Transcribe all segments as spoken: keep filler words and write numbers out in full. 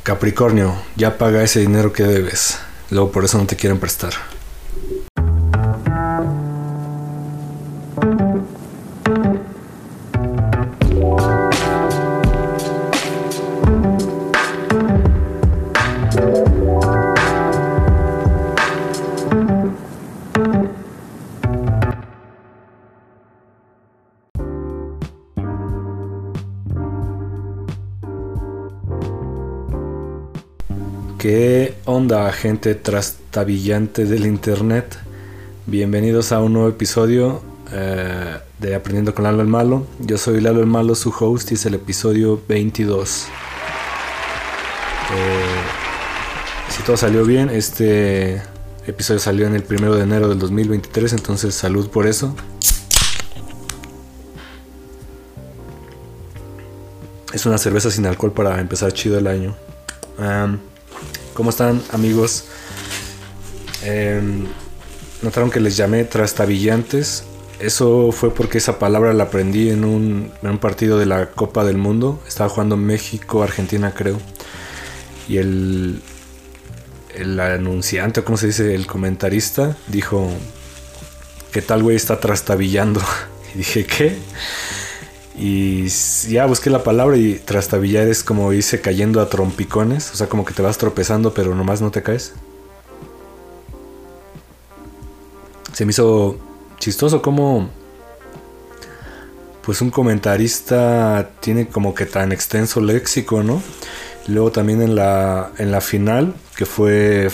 Capricornio, ya paga ese dinero que debes. Luego por eso no te quieren prestar. ¿Qué onda, gente trastabillante del internet? Bienvenidos a un nuevo episodio eh, de Aprendiendo con Lalo el Malo. Yo soy Lalo el Malo, su host, y es el episodio veintidós. Eh, si todo salió bien, este episodio salió en el primero de enero del dos mil veintitrés, entonces salud por eso. Es una cerveza sin alcohol para empezar chido el año. Um, ¿Cómo están, amigos? Eh, Notaron que les llamé trastabillantes. Eso fue porque esa palabra la aprendí en un, en un partido de la Copa del Mundo. Estaba jugando México-Argentina, creo. Y el, el anunciante, ¿cómo se dice? El comentarista dijo: ¿qué tal, güey? Está trastabillando. Y dije, ¿qué? Y ya busqué la palabra, y trastabillar es como irse cayendo a trompicones. O sea, como que te vas tropezando pero nomás no te caes. Se me hizo chistoso como pues un comentarista tiene como que tan extenso léxico, ¿no? Luego también en la, en la final, que fue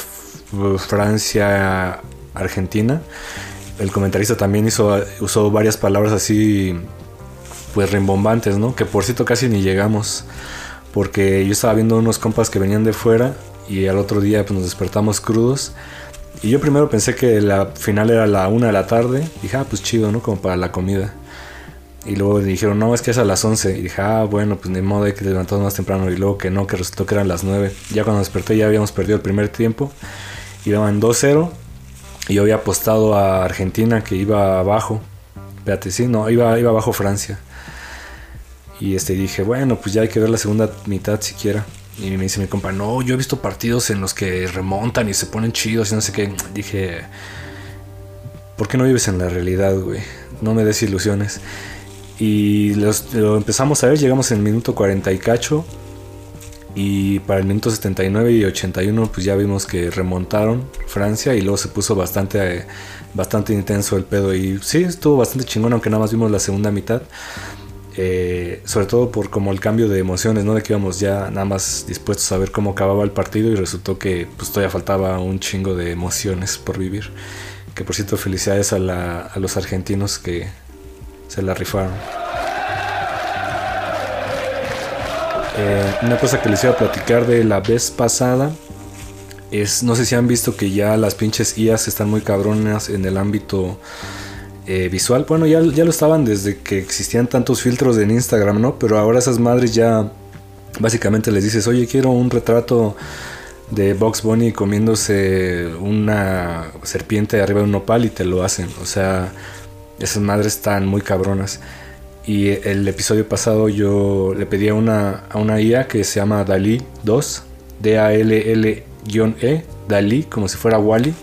Francia-Argentina, el comentarista también hizo, usó varias palabras así pues rimbombantes, ¿no? Que por cierto casi ni llegamos, porque yo estaba viendo unos compas que venían de fuera y al otro día pues nos despertamos crudos, y yo primero pensé que la final era a la una de la tarde. Dije, ah, pues chido, ¿no? Como para la comida. Y luego dijeron, no, es que es a las once. Y dije, ah, bueno, pues de modo hay que levantarnos más temprano. Y luego que no, que resultó que eran las nueve. Ya cuando desperté ya habíamos perdido el primer tiempo. Iban dos cero. Y yo había apostado a Argentina que iba abajo. Espérate, sí, no, iba, iba abajo Francia. Y este dije, bueno, pues ya hay que ver la segunda mitad siquiera. Y me dice mi compa, no, yo he visto partidos en los que remontan y se ponen chidos y no sé qué. Dije, ¿por qué no vives en la realidad, güey? No me des ilusiones. Y los, lo empezamos a ver, llegamos en el minuto cuarenta y cacho. Y para el minuto setenta y nueve y ochenta y uno pues ya vimos que remontaron Francia. Y luego se puso bastante, eh, bastante intenso el pedo. Y sí, estuvo bastante chingón, aunque nada más vimos la segunda mitad. Eh, sobre todo por como el cambio de emociones, ¿no? De que íbamos ya nada más dispuestos a ver cómo acababa el partido, y resultó que pues todavía faltaba un chingo de emociones por vivir. Que por cierto, felicidades a, la, a los argentinos que se la rifaron. Eh, una cosa que les iba a platicar de la vez pasada es, no sé si han visto que ya las pinches I As están muy cabronas en el ámbito Eh, visual. Bueno, ya, ya lo estaban desde que existían tantos filtros en Instagram, ¿no? Pero ahora esas madres ya básicamente les dices, oye, quiero un retrato de Bugs Bunny comiéndose una serpiente arriba de un nopal, y te lo hacen. O sea, esas madres están muy cabronas. Y el episodio pasado yo le pedí a una, a una I A que se llama DALL-E dos, D A L L E, DALL-E, como si fuera Wall-E.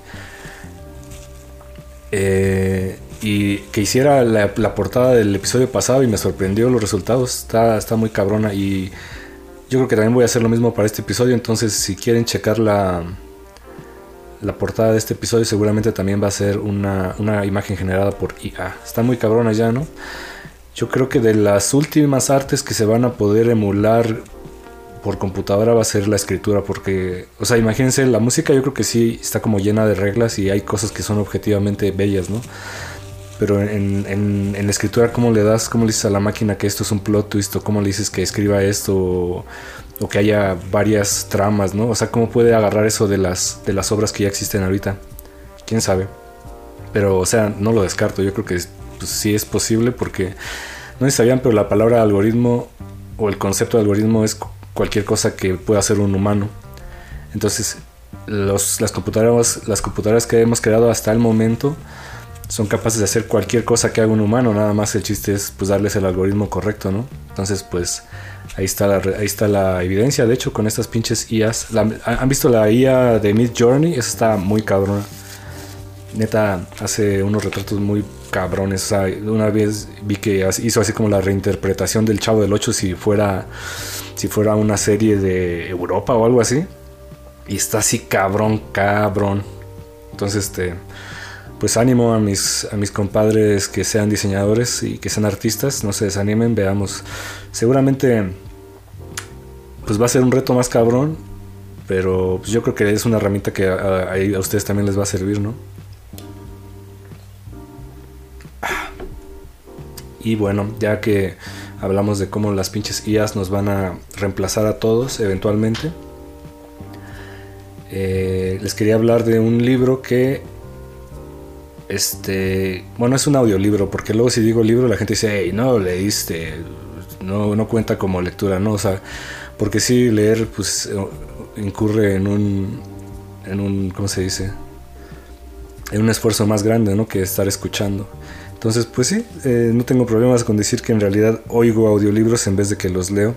Eh... Y que hiciera la, la portada del episodio pasado, y me sorprendió los resultados. Está, está muy cabrona, y yo creo que también voy a hacer lo mismo para este episodio. Entonces, si quieren checar la, la portada de este episodio, seguramente también va a ser una, una imagen generada por I A. Está muy cabrona ya, ¿no? Yo creo que de las últimas artes que se van a poder emular por computadora va a ser la escritura, porque, o sea, imagínense, la música yo creo que sí está como llena de reglas, y hay cosas que son objetivamente bellas, ¿no? Pero en, en, en la escritura, ¿cómo le das? ¿Cómo le dices a la máquina que esto es un plot twist? ¿O cómo le dices que escriba esto? O, o que haya varias tramas, ¿no? O sea, ¿cómo puede agarrar eso de las, de las obras que ya existen ahorita? ¿Quién sabe? Pero, o sea, no lo descarto. Yo creo que pues, sí es posible, porque no sé si sabían, pero la palabra algoritmo o el concepto de algoritmo es cualquier cosa que pueda hacer un humano. Entonces, los, las computadoras, las computadoras que hemos creado hasta el momento son capaces de hacer cualquier cosa que haga un humano, nada más el chiste es pues darles el algoritmo correcto, ¿no? Entonces pues ahí está la, ahí está la evidencia, de hecho, con estas pinches I As. La, ¿Han visto la I A de Midjourney? Esa está muy cabrona. Neta, hace unos retratos muy cabrones. O sea, una vez vi que hizo así como la reinterpretación del Chavo del Ocho si fuera, si fuera una serie de Europa o algo así. Y está así cabrón, cabrón. Entonces, este... pues ánimo a mis, a mis compadres que sean diseñadores y que sean artistas, no se desanimen, veamos. Seguramente pues va a ser un reto más cabrón, pero pues yo creo que es una herramienta que a, a, a ustedes también les va a servir, ¿no? Y bueno, ya que hablamos de cómo las pinches I As nos van a reemplazar a todos eventualmente, eh, les quería hablar de un libro que Este, bueno, es un audiolibro, porque luego si digo libro la gente dice, hey, no leíste, no, no cuenta como lectura, ¿no? O sea, porque sí, leer, pues, incurre en un, en un, ¿cómo se dice? En un esfuerzo más grande, ¿no? Que estar escuchando. Entonces, pues sí, eh, no tengo problemas con decir que en realidad oigo audiolibros en vez de que los leo.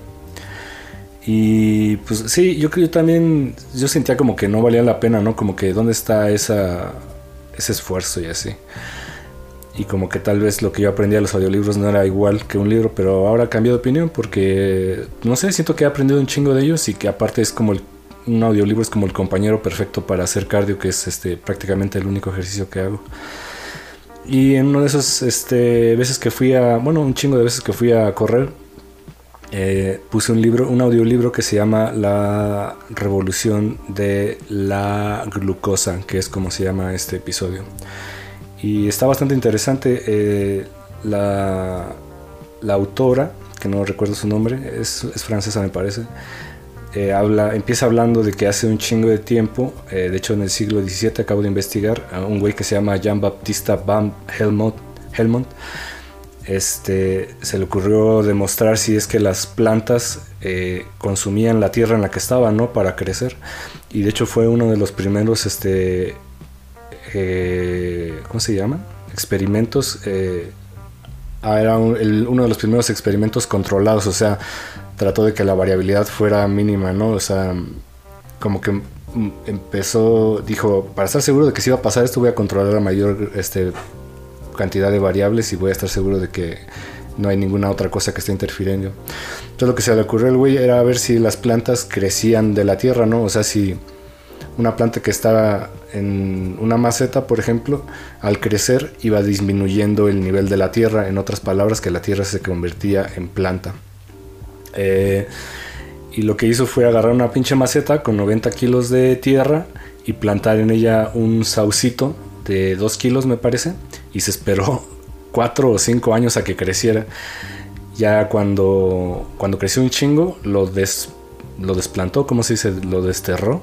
Y pues sí, yo creo también, yo sentía como que no valía la pena, ¿no? Como que, ¿dónde está esa... ese esfuerzo y así, y como que tal vez lo que yo aprendí a los audiolibros no era igual que un libro, pero ahora cambié de opinión porque no sé, siento que he aprendido un chingo de ellos y que aparte es como el, un audiolibro es como el compañero perfecto para hacer cardio, que es este prácticamente el único ejercicio que hago. Y en una de esas este, veces que fui a, bueno, un chingo de veces que fui a correr, Eh, puse un libro, un audiolibro que se llama La Revolución de la Glucosa, que es como se llama este episodio, y está bastante interesante. eh, la, la autora, que no recuerdo su nombre, es, es francesa me parece, eh, habla, empieza hablando de que hace un chingo de tiempo, eh, de hecho en el siglo diecisiete, acabo de investigar, a un güey que se llama Jean-Baptiste Van Helmont, Helmont Este, se le ocurrió demostrar si es que las plantas eh, consumían la tierra en la que estaban, ¿no? Para crecer. Y de hecho fue uno de los primeros, este, eh, ¿cómo se llama? Experimentos. Eh, era un, el, uno de los primeros experimentos controlados. O sea, trató de que la variabilidad fuera mínima, ¿no? O sea, como que empezó, dijo, para estar seguro de que si iba a pasar esto voy a controlar la mayor, este, cantidad de variables y voy a estar seguro de que no hay ninguna otra cosa que esté interfiriendo. Entonces lo que se le ocurrió al güey era ver si las plantas crecían de la tierra, ¿no? O sea, si una planta que estaba en una maceta, por ejemplo, al crecer iba disminuyendo el nivel de la tierra, en otras palabras, que la tierra se convertía en planta. Eh, y lo que hizo fue agarrar una pinche maceta con noventa kilos de tierra y plantar en ella un saucito de dos kilos me parece, y se esperó cuatro o cinco años a que creciera. Ya cuando, cuando creció un chingo, lo, des, lo desplantó, como se dice, lo desterró,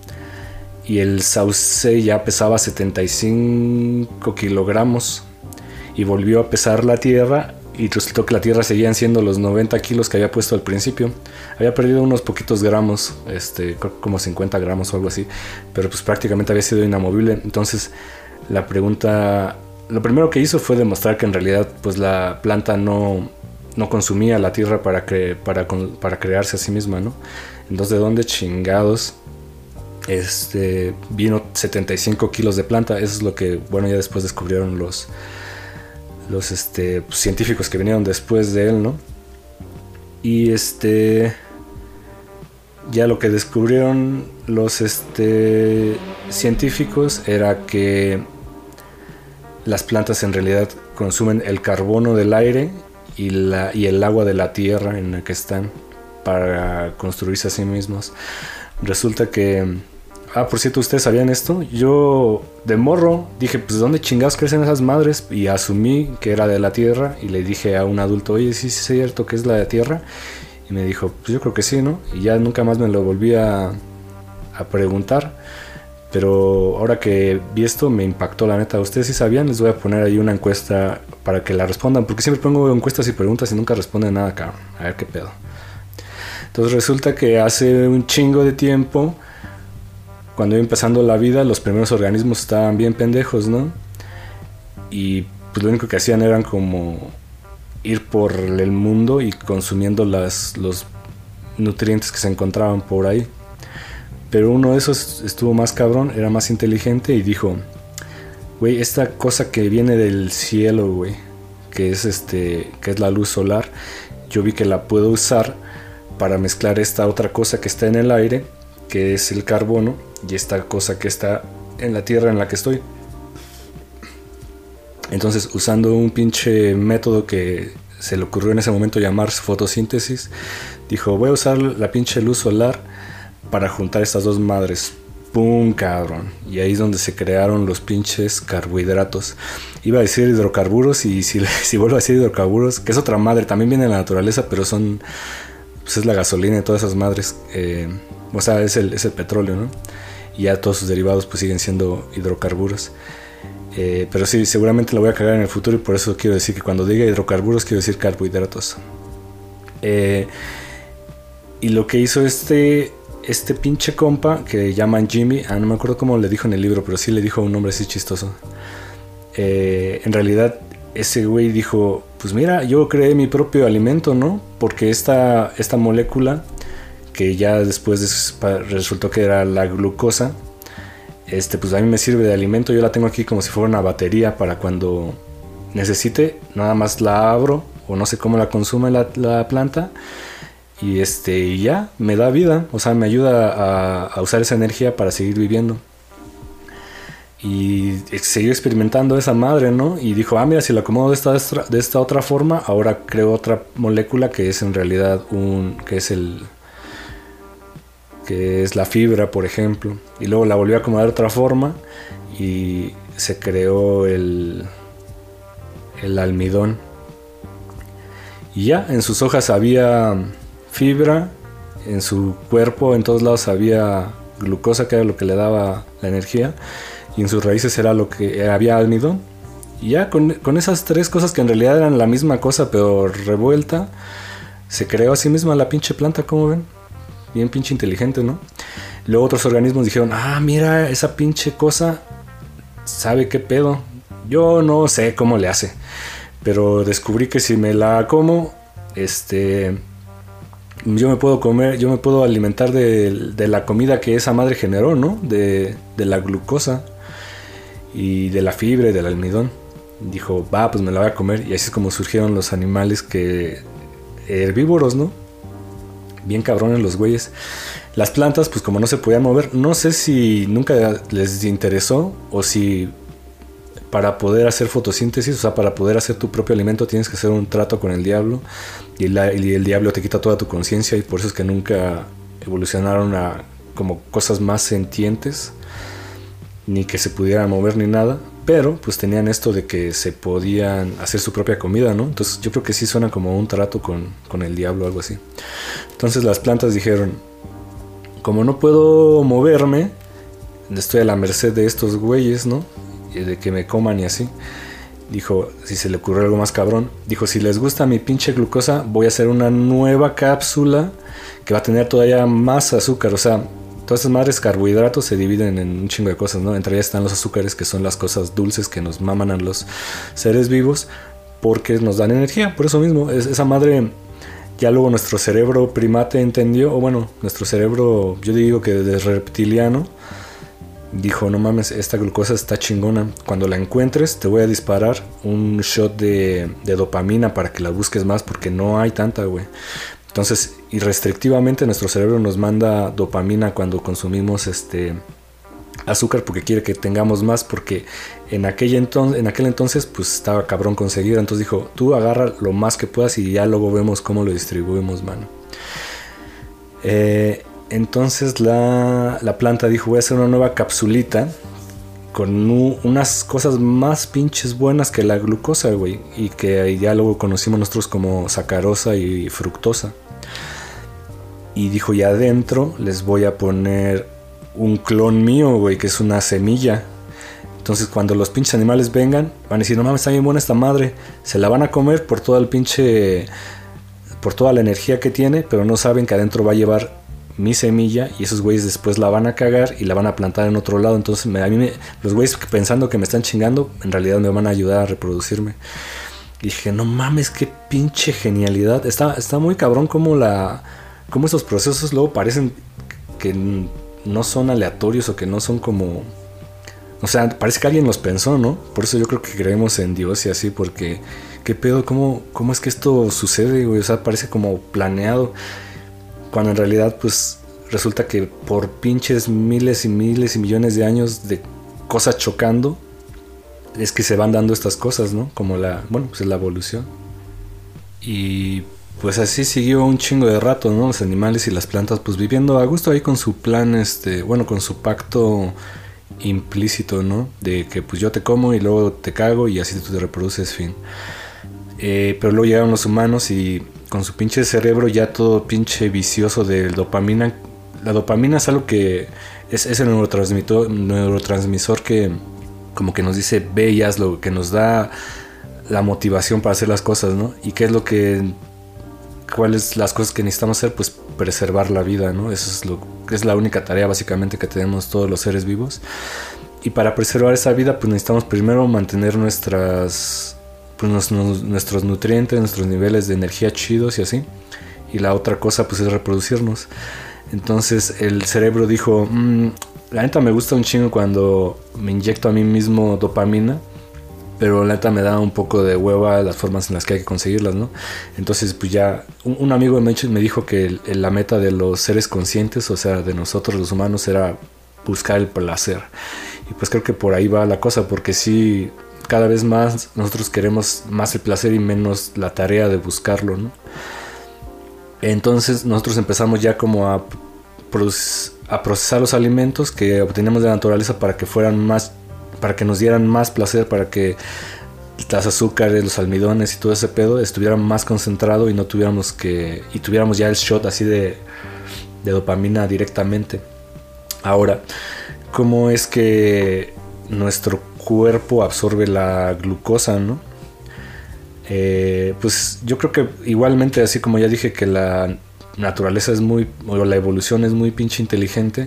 y el sauce ya pesaba setenta y cinco kilogramos, y volvió a pesar la tierra, y resultó que la tierra seguían siendo los noventa kilos que había puesto al principio. Había perdido unos poquitos gramos, este, como cincuenta gramos o algo así, pero pues prácticamente había sido inamovible. Entonces la pregunta, lo primero que hizo fue demostrar que en realidad pues la planta no, no consumía la tierra para, que, para, para crearse a sí misma, ¿no? Entonces, ¿de dónde chingados este, vino setenta y cinco kilos de planta? Eso es lo que, bueno, ya después descubrieron los, los este, pues, científicos que vinieron después de él, ¿no? Y este... ya lo que descubrieron los este, científicos era que las plantas en realidad consumen el carbono del aire y, la, y el agua de la tierra en la que están para construirse a sí mismos. Resulta que... Ah, por cierto, ¿ustedes sabían esto? Yo de morro dije, pues ¿dónde chingados crecen esas madres? Y asumí que era de la tierra y le dije a un adulto, oye, ¿sí es cierto que es la de tierra? Y me dijo, pues yo creo que sí, ¿no? Y ya nunca más me lo volví a, a preguntar. Pero ahora que vi esto me impactó, la neta. ¿Ustedes sí sabían? Les voy a poner ahí una encuesta para que la respondan, porque siempre pongo encuestas y preguntas y nunca responden nada, cabrón. A ver qué pedo. Entonces resulta que hace un chingo de tiempo, cuando iba empezando la vida, los primeros organismos estaban bien pendejos, ¿no? y pues lo único que hacían eran como ir por el mundo y consumiendo las, los nutrientes que se encontraban por ahí. Pero uno de esos estuvo más cabrón, era más inteligente y dijo, güey, esta cosa que viene del cielo, güey, que es este, que es la luz solar, yo vi que la puedo usar para mezclar esta otra cosa que está en el aire, que es el carbono, y esta cosa que está en la tierra en la que estoy. Entonces, usando un pinche método que se le ocurrió en ese momento llamar fotosíntesis, dijo, voy a usar la pinche luz solar para juntar estas dos madres. ¡Pum, cabrón! Y ahí es donde se crearon los pinches carbohidratos. Iba a decir hidrocarburos y si, si vuelvo a decir hidrocarburos, que es otra madre, también viene de la naturaleza, pero son, pues es la gasolina y todas esas madres. Eh, o sea, es el, es el petróleo, ¿no? Y ya todos sus derivados pues siguen siendo hidrocarburos. Eh, pero sí, seguramente lo voy a cagar en el futuro y por eso quiero decir que cuando diga hidrocarburos quiero decir carbohidratos. Eh, y lo que hizo este... Este pinche compa que llaman Jimmy, ah, no me acuerdo cómo le dijo en el libro, pero sí le dijo un nombre así chistoso. Eh, en realidad, ese güey dijo, pues mira, yo creé mi propio alimento, ¿no? Porque esta, esta molécula, que ya después de, resultó que era la glucosa, este, pues a mí me sirve de alimento, yo la tengo aquí como si fuera una batería para cuando necesite, nada más la abro, o no sé cómo la consume la, la planta, y este ya me da vida, o sea, me ayuda a, a usar esa energía para seguir viviendo. Y siguió experimentando esa madre, ¿no? Y dijo, ah, mira, si la acomodo de esta, de esta otra forma, ahora creo otra molécula que es en realidad un, que es el, que es la fibra, por ejemplo. Y luego la volvió a acomodar de otra forma y se creó el, el almidón. Y ya, en sus hojas había fibra, en su cuerpo en todos lados había glucosa, que era lo que le daba la energía, y en sus raíces era lo que había almidón. Y ya con, con esas tres cosas que en realidad eran la misma cosa pero revuelta, se creó a sí misma la pinche planta, como ven, bien pinche inteligente, ¿no? Luego otros organismos dijeron, ah, mira, esa pinche cosa sabe qué pedo, yo no sé cómo le hace, pero descubrí que si me la como, este... yo me puedo comer, yo me puedo alimentar de, de la comida que esa madre generó, ¿no? De, de la glucosa y de la fibra y del almidón. Dijo, va, pues me la voy a comer. Y así es como surgieron los animales que herbívoros, ¿no? Bien cabrones los güeyes. Las plantas, pues como no se podían mover, no sé si nunca les interesó o si para poder hacer fotosíntesis, o sea, para poder hacer tu propio alimento tienes que hacer un trato con el diablo y, la, y el diablo te quita toda tu conciencia y por eso es que nunca evolucionaron a como cosas más sentientes ni que se pudieran mover ni nada, pero pues tenían esto de que se podían hacer su propia comida, ¿no? Entonces yo creo que sí suena como un trato con, con el diablo o algo así. Entonces las plantas dijeron, como no puedo moverme, estoy a la merced de estos güeyes, ¿no? De que me coman y así. Dijo, si se le ocurrió algo más cabrón, dijo, si les gusta mi pinche glucosa, voy a hacer una nueva cápsula que va a tener todavía más azúcar. O sea, todas esas madres carbohidratos se dividen en un chingo de cosas, ¿no? Entre ellas están los azúcares, que son las cosas dulces que nos maman a los seres vivos porque nos dan energía. Por eso mismo, es, esa madre ya luego nuestro cerebro primate entendió, o bueno, nuestro cerebro, yo digo que desde reptiliano, dijo, no mames, esta glucosa está chingona. Cuando la encuentres te voy a disparar un shot de, de dopamina para que la busques más porque no hay tanta, güey. Entonces, irrestrictivamente nuestro cerebro nos manda dopamina cuando consumimos este azúcar porque quiere que tengamos más, porque en aquel entonces, en aquel entonces pues estaba cabrón conseguir. Entonces dijo, tú agarra lo más que puedas y ya luego vemos cómo lo distribuimos, mano. Eh... Entonces la, la planta dijo, voy a hacer una nueva capsulita con u, unas cosas más pinches buenas que la glucosa, güey. Y que ya luego conocimos nosotros como sacarosa y fructosa. Y dijo, y adentro les voy a poner un clon mío, güey, que es una semilla. Entonces cuando los pinches animales vengan, van a decir, no mames, está bien buena esta madre. Se la van a comer por todo el pinche... por toda la energía que tiene, pero no saben que adentro va a llevar mi semilla y esos güeyes después la van a cagar y la van a plantar en otro lado. Entonces me, a mí me, los güeyes pensando que me están chingando, en realidad me van a ayudar a reproducirme. Y dije, no mames, qué pinche genialidad. Está, está muy cabrón como la, como esos procesos luego parecen que no son aleatorios o que no son como... O sea, parece que alguien los pensó, ¿no? Por eso yo creo que creemos en Dios y así, porque... ¿Qué pedo? ¿Cómo, cómo es que esto sucede, güey? O sea, parece como planeado. Cuando en realidad, pues, resulta que por pinches miles y miles y millones de años de cosas chocando, es que se van dando estas cosas, ¿no? Como la, bueno, pues la evolución. Y pues así siguió un chingo de rato, ¿no? Los animales y las plantas, pues viviendo a gusto ahí con su plan, este, bueno, con su pacto implícito, ¿no? De que pues yo te como y luego te cago y así tú te reproduces, fin. Eh, pero luego llegaron los humanos y con su pinche cerebro ya todo pinche vicioso de dopamina. La dopamina es algo que es, es el neurotransmisor, neurotransmisor que como que nos dice ve y hazlo, que nos da la motivación para hacer las cosas, ¿no? Y qué es lo que, cuáles las cosas que necesitamos hacer, pues preservar la vida, ¿no? Eso es lo es la única tarea básicamente que tenemos todos los seres vivos. Y para preservar esa vida, pues necesitamos primero mantener nuestras pues nos, nos, nuestros nutrientes, nuestros niveles de energía chidos y así. Y la otra cosa pues es reproducirnos. Entonces el cerebro dijo, mmm, la neta me gusta un chingo cuando me inyecto a mí mismo dopamina, pero la neta me da un poco de hueva las formas en las que hay que conseguirlas, ¿no? Entonces pues ya un, un amigo me, me dijo que el, el, la meta de los seres conscientes, o sea de nosotros los humanos, era buscar el placer. Y pues creo que por ahí va la cosa, porque sí, cada vez más nosotros queremos más el placer y menos la tarea de buscarlo, ¿no? Entonces nosotros empezamos ya como a, a procesar los alimentos que obteníamos de la naturaleza para que fueran más, para que nos dieran más placer, para que las azúcares, los almidones y todo ese pedo estuvieran más concentrado y no tuviéramos que, y tuviéramos ya el shot así de, de dopamina directamente. Ahora, ¿cómo es que nuestro cuerpo absorbe la glucosa, no? Eh, pues yo creo que igualmente, así como ya dije que la naturaleza es muy, o la evolución es muy pinche inteligente,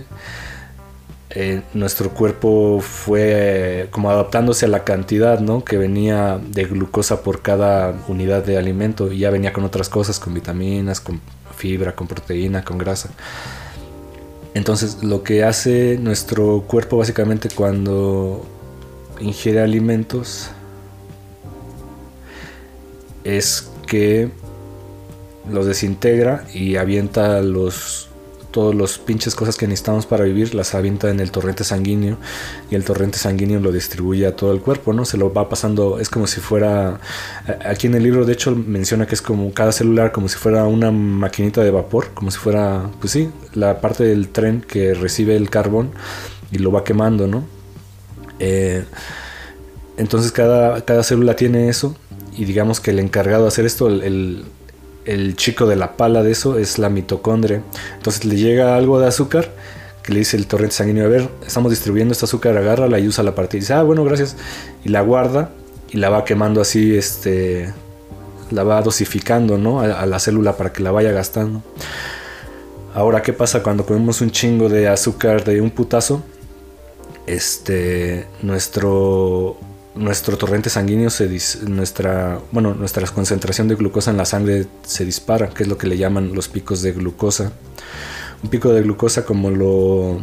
eh, nuestro cuerpo fue eh, como adaptándose a la cantidad, ¿no? Que venía de glucosa por cada unidad de alimento, y ya venía con otras cosas, con vitaminas, con fibra, con proteína, con grasa. Entonces lo que hace nuestro cuerpo básicamente cuando ingiere alimentos es que los desintegra y avienta los todos los pinches cosas que necesitamos para vivir, las avienta en el torrente sanguíneo, y el torrente sanguíneo lo distribuye a todo el cuerpo, ¿no? Se lo va pasando, es como si fuera, aquí en el libro de hecho menciona que es como cada célula, como si fuera una maquinita de vapor, como si fuera, pues sí, la parte del tren que recibe el carbón y lo va quemando, ¿no? Eh, entonces cada, cada célula tiene eso, y digamos que el encargado de hacer esto, el, el el chico de la pala de eso es la mitocondria. Entonces le llega algo de azúcar que le dice el torrente sanguíneo, a ver, estamos distribuyendo esta azúcar, agárrala y usa la parte. Y dice, ah, bueno, gracias. Y la guarda y la va quemando así, este, la va dosificando, ¿no? A, a la célula para que la vaya gastando. Ahora, ¿qué pasa cuando comemos un chingo de azúcar de un putazo? Este, nuestro... nuestro torrente sanguíneo se dis, nuestra bueno nuestra concentración de glucosa en la sangre se dispara, que es lo que le llaman los picos de glucosa. Un pico de glucosa, como lo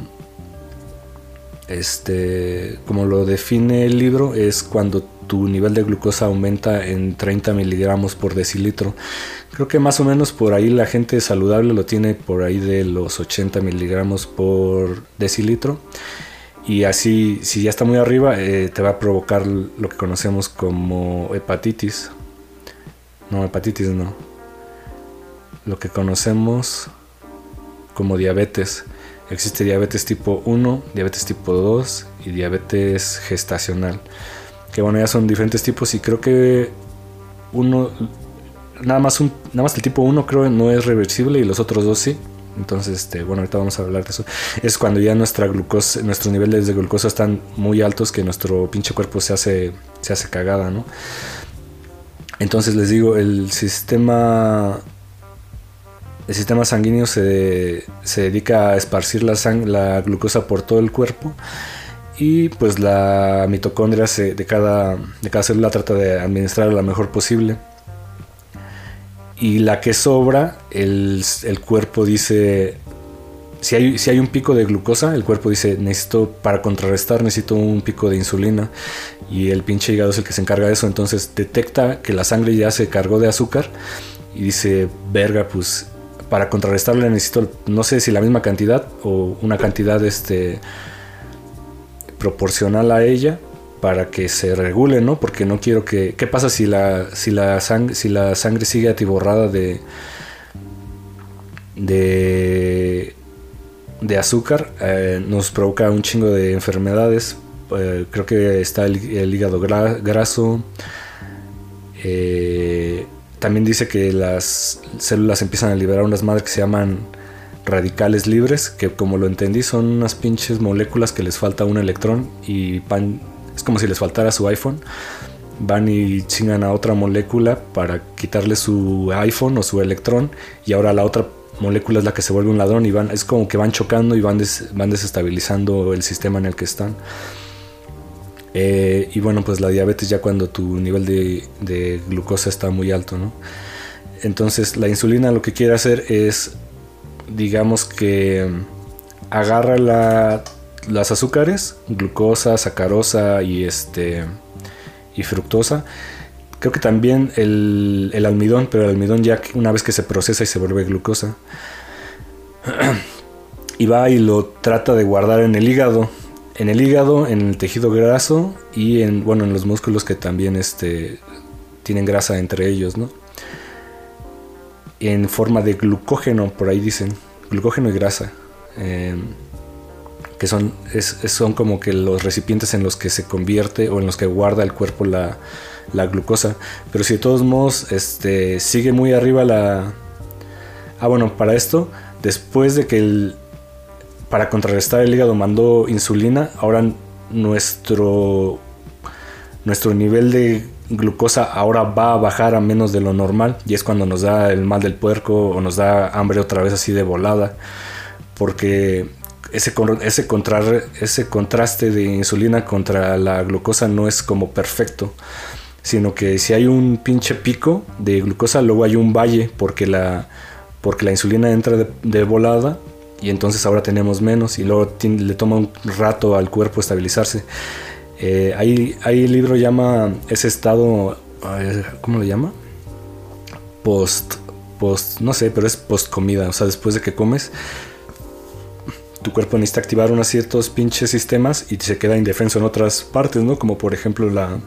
este como lo define el libro, es cuando tu nivel de glucosa aumenta en treinta miligramos por decilitro. Creo que más o menos por ahí la gente saludable lo tiene por ahí de los ochenta miligramos por decilitro. Y así, si ya está muy arriba, eh, te va a provocar lo que conocemos como hepatitis. No, hepatitis no. Lo que conocemos como diabetes. Existe diabetes tipo uno, diabetes tipo dos y diabetes gestacional. Que bueno, ya son diferentes tipos, y creo que uno, nada más, un, nada más el tipo uno creo no es reversible y los otros dos sí. Entonces, este, bueno, ahorita vamos a hablar de eso. Es cuando ya nuestra glucosa, nuestros niveles de glucosa están muy altos, que nuestro pinche cuerpo se hace, se hace cagada, ¿no? Entonces les digo, el sistema el sistema sanguíneo se, se dedica a esparcir la, sang- la glucosa por todo el cuerpo. Y pues la mitocondria se, de, cada, de cada célula trata de administrar la mejor posible. Y la que sobra, el, el cuerpo dice... Si hay, si hay un pico de glucosa, el cuerpo dice, necesito, para contrarrestar, necesito un pico de insulina. Y el pinche hígado es el que se encarga de eso. Entonces detecta que la sangre ya se cargó de azúcar. Y dice, verga, pues para contrarrestarle necesito, no sé si la misma cantidad o una cantidad este... proporcional a ella para que se regule, ¿no? Porque no quiero que... ¿Qué pasa si la, si la, sang si la sangre sigue atiborrada de, de, de azúcar? Eh, nos provoca un chingo de enfermedades. Eh, creo que está el, el hígado gra graso. Eh, también dice que las células empiezan a liberar unas madres que se llaman radicales libres, que como lo entendí son unas pinches moléculas que les falta un electrón y van, es como si les faltara su iPhone, van y chingan a otra molécula para quitarle su iPhone o su electrón, y ahora la otra molécula es la que se vuelve un ladrón, y van, es como que van chocando y van, des, van desestabilizando el sistema en el que están. Eh, y bueno, pues la diabetes ya cuando tu nivel de, de glucosa está muy alto, ¿no? Entonces la insulina lo que quiere hacer es, digamos que agarra la, las azúcares, glucosa, sacarosa y este y fructosa. Creo que también el, el almidón, pero el almidón ya una vez que se procesa y se vuelve glucosa. Y va y lo trata de guardar en el hígado. En el hígado, en el tejido graso y en, bueno, en los músculos que también este, tienen grasa entre ellos, ¿no? En forma de glucógeno, por ahí dicen, glucógeno y grasa, eh, que son, es, son como que los recipientes en los que se convierte o en los que guarda el cuerpo la, la glucosa. Pero si de todos modos este, sigue muy arriba la... Ah, bueno, para esto, después de que el... para contrarrestar el hígado mandó insulina, ahora nuestro, nuestro nivel de glucosa ahora va a bajar a menos de lo normal, y es cuando nos da el mal del puerco o nos da hambre otra vez así de volada, porque ese, ese, contra, ese contraste de insulina contra la glucosa no es como perfecto, sino que si hay un pinche pico de glucosa, luego hay un valle porque la, porque la insulina entra de, de volada, y entonces ahora tenemos menos, y luego tiene, le toma un rato al cuerpo estabilizarse. Eh, hay, hay libro llama ese estado, ¿cómo lo llama? Post, post, no sé, pero es post comida, o sea, después de que comes, tu cuerpo necesita activar unos ciertos pinches sistemas y se queda indefenso en otras partes, ¿no? Como por ejemplo la,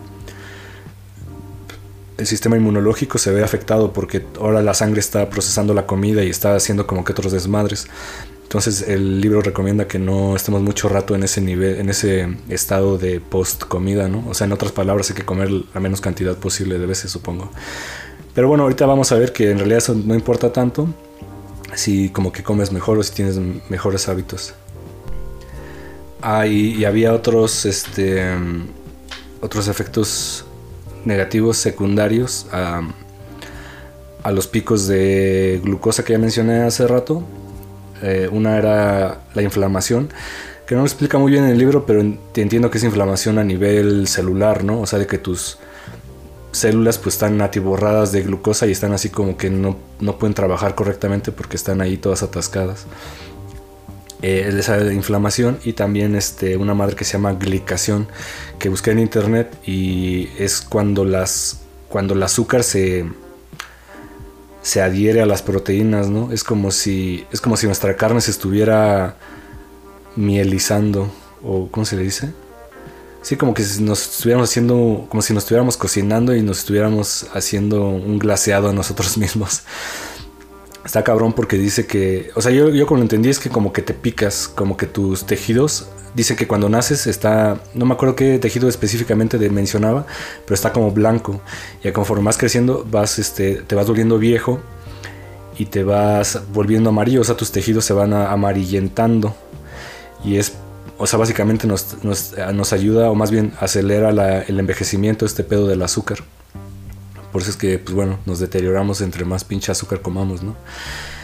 el sistema inmunológico se ve afectado porque ahora la sangre está procesando la comida y está haciendo como que otros desmadres. Entonces el libro recomienda que no estemos mucho rato en ese nivel, en ese estado de post comida, ¿no? O sea, en otras palabras, hay que comer la menos cantidad posible de veces, supongo. Pero bueno, ahorita vamos a ver que en realidad eso no importa tanto, si como que comes mejor o si tienes mejores hábitos. Ah, y, y había otros, este, otros efectos negativos secundarios a, a los picos de glucosa que ya mencioné hace rato. Eh, una era la inflamación, que no lo explica muy bien en el libro, pero entiendo que es inflamación a nivel celular, ¿no? O sea, de que tus células pues están atiborradas de glucosa y están así como que no, no pueden trabajar correctamente porque están ahí todas atascadas. Eh, esa inflamación, y también este, una madre que se llama glicación, que busqué en internet, y es cuando las cuando el azúcar se se adhiere a las proteínas, ¿no? Es como si es como si nuestra carne se estuviera mielizando, o ¿cómo se le dice? Sí, como que nos estuviéramos haciendo, como si nos estuviéramos cocinando y nos estuviéramos haciendo un glaseado a nosotros mismos. Está cabrón porque dice que, o sea, yo, yo como lo entendí es que como que te picas, como que tus tejidos, dice que cuando naces está, no me acuerdo qué tejido específicamente de, mencionaba, pero está como blanco, y conforme vas creciendo vas, este, te vas volviendo viejo y te vas volviendo amarillo, o sea, tus tejidos se van a, amarillentando, y es, o sea, básicamente nos, nos, nos ayuda, o más bien acelera la, el envejecimiento, este pedo del azúcar. Por eso es que, pues bueno, nos deterioramos entre más pinche azúcar comamos, ¿no?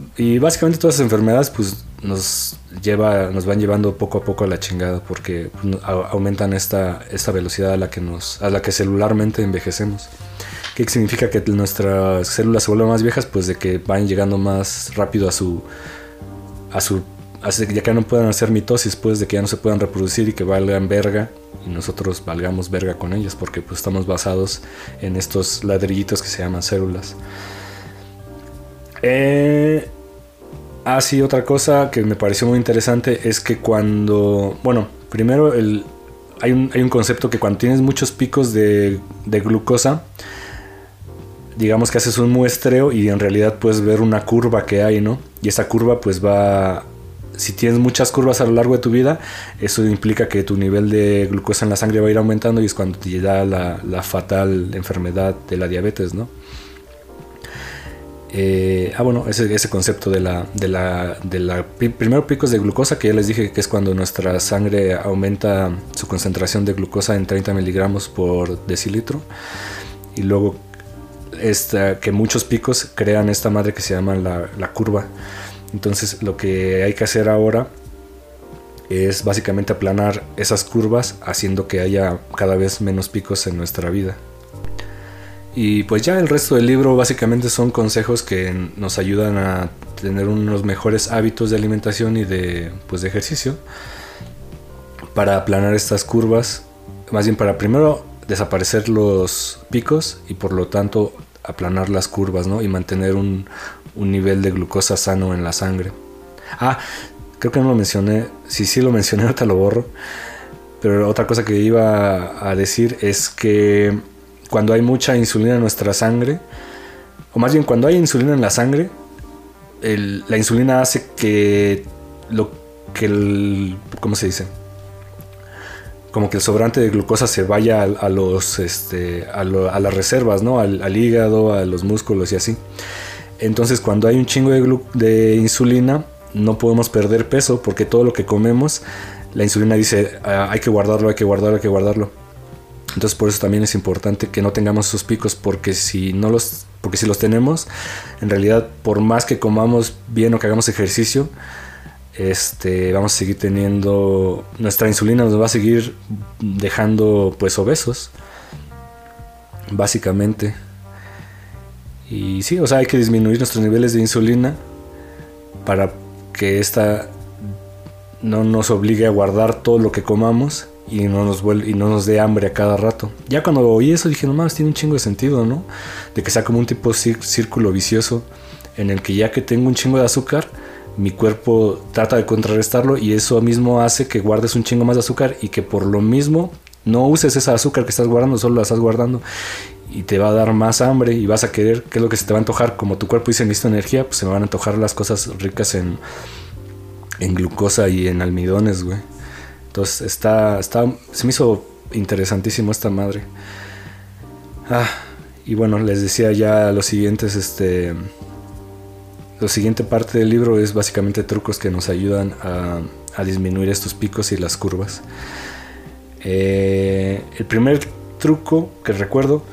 y básicamente todas esas enfermedades pues nos lleva, nos van llevando poco a poco a la chingada porque aumentan esta, esta velocidad a la que nos, a la que celularmente envejecemos. ¿Qué significa? Que nuestras células se vuelven más viejas, pues de que van llegando más rápido a su, a su, a, ya que no puedan hacer mitosis, pues de que ya no se puedan reproducir y que valgan verga y nosotros valgamos verga con ellas porque pues estamos basados en estos ladrillitos que se llaman células. Eh, ah, sí, otra cosa que me pareció muy interesante es que cuando, bueno, primero el, hay, un, hay un concepto que cuando tienes muchos picos de, de glucosa, digamos que haces un muestreo y en realidad puedes ver una curva que hay, ¿no? Y esa curva pues va, si tienes muchas curvas a lo largo de tu vida, eso implica que tu nivel de glucosa en la sangre va a ir aumentando y es cuando te da la, la fatal enfermedad de la diabetes, ¿no? Eh, ah, bueno, ese, ese concepto de la, de la, de la primero picos de glucosa, que ya les dije que es cuando nuestra sangre aumenta su concentración de glucosa en treinta miligramos por decilitro, y luego esta, que muchos picos crean esta madre que se llama la, la curva. Entonces lo que hay que hacer ahora es básicamente aplanar esas curvas, haciendo que haya cada vez menos picos en nuestra vida. Y pues ya el resto del libro básicamente son consejos que nos ayudan a tener unos mejores hábitos de alimentación y de, pues, de ejercicio para aplanar estas curvas, más bien para primero desaparecer los picos y por lo tanto aplanar las curvas, ¿no? Y mantener un, un nivel de glucosa sano en la sangre. Ah, creo que no lo mencioné, si sí lo mencioné ahorita lo borro, pero otra cosa que iba a decir es que cuando hay mucha insulina en nuestra sangre, o más bien cuando hay insulina en la sangre, el, la insulina hace que lo que el, ¿cómo se dice? Como que el sobrante de glucosa se vaya a, a los, este, a, lo, a las reservas, ¿no? Al, al hígado, a los músculos y así. Entonces, cuando hay un chingo de, glu, de insulina, no podemos perder peso porque todo lo que comemos, la insulina dice, ah, hay que guardarlo, hay que guardarlo, hay que guardarlo. Entonces por eso también es importante que no tengamos esos picos, porque si no los, porque si los tenemos, en realidad por más que comamos bien o que hagamos ejercicio, este, vamos a seguir teniendo, nuestra insulina nos va a seguir dejando pues obesos, básicamente. Y sí, o sea, hay que disminuir nuestros niveles de insulina para que esta no nos obligue a guardar todo lo que comamos y no nos vuelve, y no nos dé hambre a cada rato. Ya cuando oí eso dije, no mames, tiene un chingo de sentido, ¿no? De que sea como un tipo de círculo vicioso en el que ya que tengo un chingo de azúcar, mi cuerpo trata de contrarrestarlo y eso mismo hace que guardes un chingo más de azúcar y que por lo mismo no uses esa azúcar que estás guardando, solo la estás guardando y te va a dar más hambre y vas a querer, ¿qué es lo que se te va a antojar? Como tu cuerpo dice, necesito energía, pues se me van a antojar las cosas ricas en, en glucosa y en almidones, güey. Entonces está, está, se me hizo interesantísimo esta madre. Ah, y bueno, les decía ya los siguientes, este, la siguiente parte del libro es básicamente trucos que nos ayudan a, a disminuir estos picos y las curvas. Eh, el primer truco que recuerdo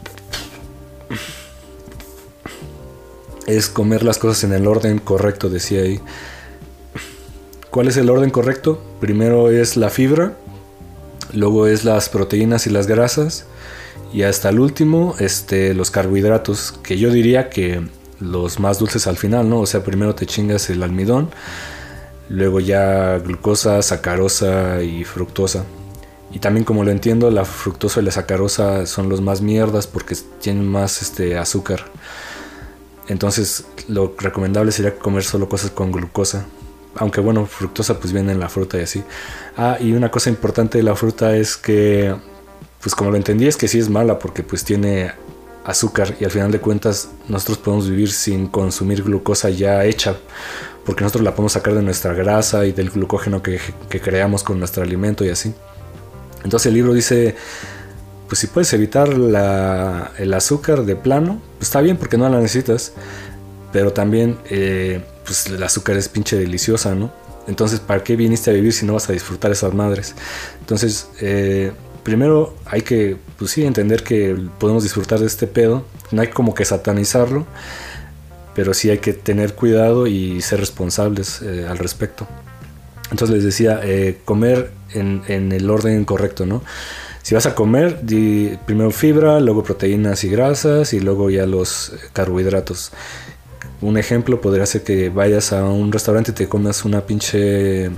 es comer las cosas en el orden correcto, decía ahí. ¿Cuál es el orden correcto? Primero es la fibra, luego es las proteínas y las grasas, y hasta el último este, los carbohidratos, que yo diría que los más dulces al final, ¿no? O sea, primero te chingas el almidón, luego ya glucosa, sacarosa y fructosa. Y también, como lo entiendo, la fructosa y la sacarosa son los más mierdas porque tienen más este, azúcar. Entonces lo recomendable sería comer solo cosas con glucosa. Aunque bueno, fructosa pues viene en la fruta y así. Ah, y una cosa importante de la fruta es que, pues como lo entendí, es que sí es mala porque pues tiene azúcar y al final de cuentas nosotros podemos vivir sin consumir glucosa ya hecha, porque nosotros la podemos sacar de nuestra grasa y del glucógeno que, que creamos con nuestro alimento y así. Entonces el libro dice, pues si puedes evitar la, el azúcar de plano, pues está bien porque no la necesitas, pero también eh, pues el azúcar es pinche deliciosa, ¿no? Entonces, ¿para qué viniste a vivir si no vas a disfrutar esas madres? Entonces, eh, primero hay que, pues sí, entender que podemos disfrutar de este pedo. No hay como que satanizarlo, pero sí hay que tener cuidado y ser responsables eh, al respecto. Entonces les decía, eh, comer en, en el orden correcto, ¿no? Si vas a comer, di primero fibra, luego proteínas y grasas y luego ya los carbohidratos. Un ejemplo podría ser que vayas a un restaurante y te comas una pinche...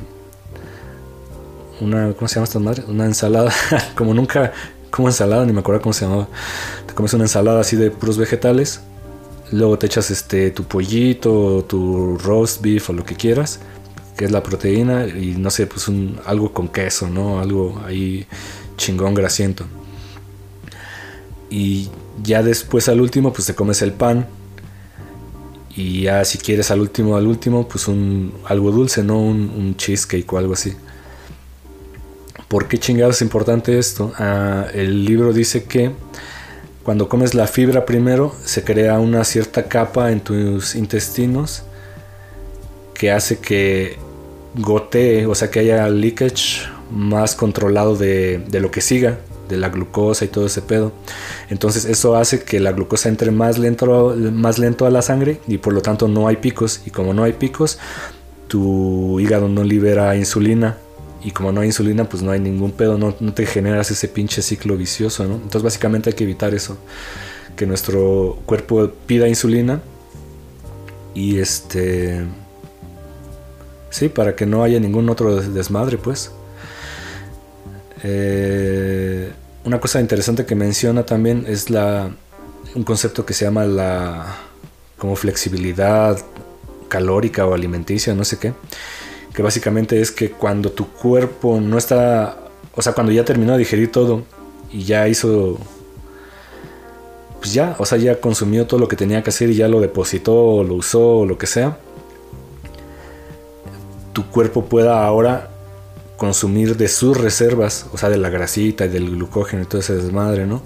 Una, ¿cómo se llama esta madre? Una ensalada, como nunca, como ensalada, ni me acuerdo cómo se llamaba. Te comes una ensalada así de puros vegetales, luego te echas este tu pollito, tu roast beef o lo que quieras, que es la proteína, y no sé, pues un, algo con queso, ¿no? Algo ahí chingón, grasiento. Y ya después al último, pues te comes el pan. Y ya si quieres al último, al último, pues un algo dulce, ¿no? Un, un cheesecake o algo así. ¿Por qué chingados es importante esto? Ah, el libro dice que cuando comes la fibra primero, se crea una cierta capa en tus intestinos que hace que gotee, o sea que haya leakage más controlado de, de lo que siga, de la glucosa y todo ese pedo. Entonces eso hace que la glucosa entre más lento, más lento a la sangre y por lo tanto no hay picos. Y como no hay picos, tu hígado no libera insulina. Y como no hay insulina, pues no hay ningún pedo, no, no te generas ese pinche ciclo vicioso, ¿no? Entonces básicamente hay que evitar eso, que nuestro cuerpo pida insulina y este... sí, para que no haya ningún otro desmadre, pues. Eh, una cosa interesante que menciona también es la un concepto que se llama la como flexibilidad calórica o alimenticia, no sé qué, que básicamente es que cuando tu cuerpo no está, o sea, cuando ya terminó de digerir todo y ya hizo, pues ya, o sea, ya consumió todo lo que tenía que hacer y ya lo depositó o lo usó o lo que sea, tu cuerpo pueda ahora consumir de sus reservas, o sea, de la grasita y del glucógeno y todo ese desmadre, ¿no?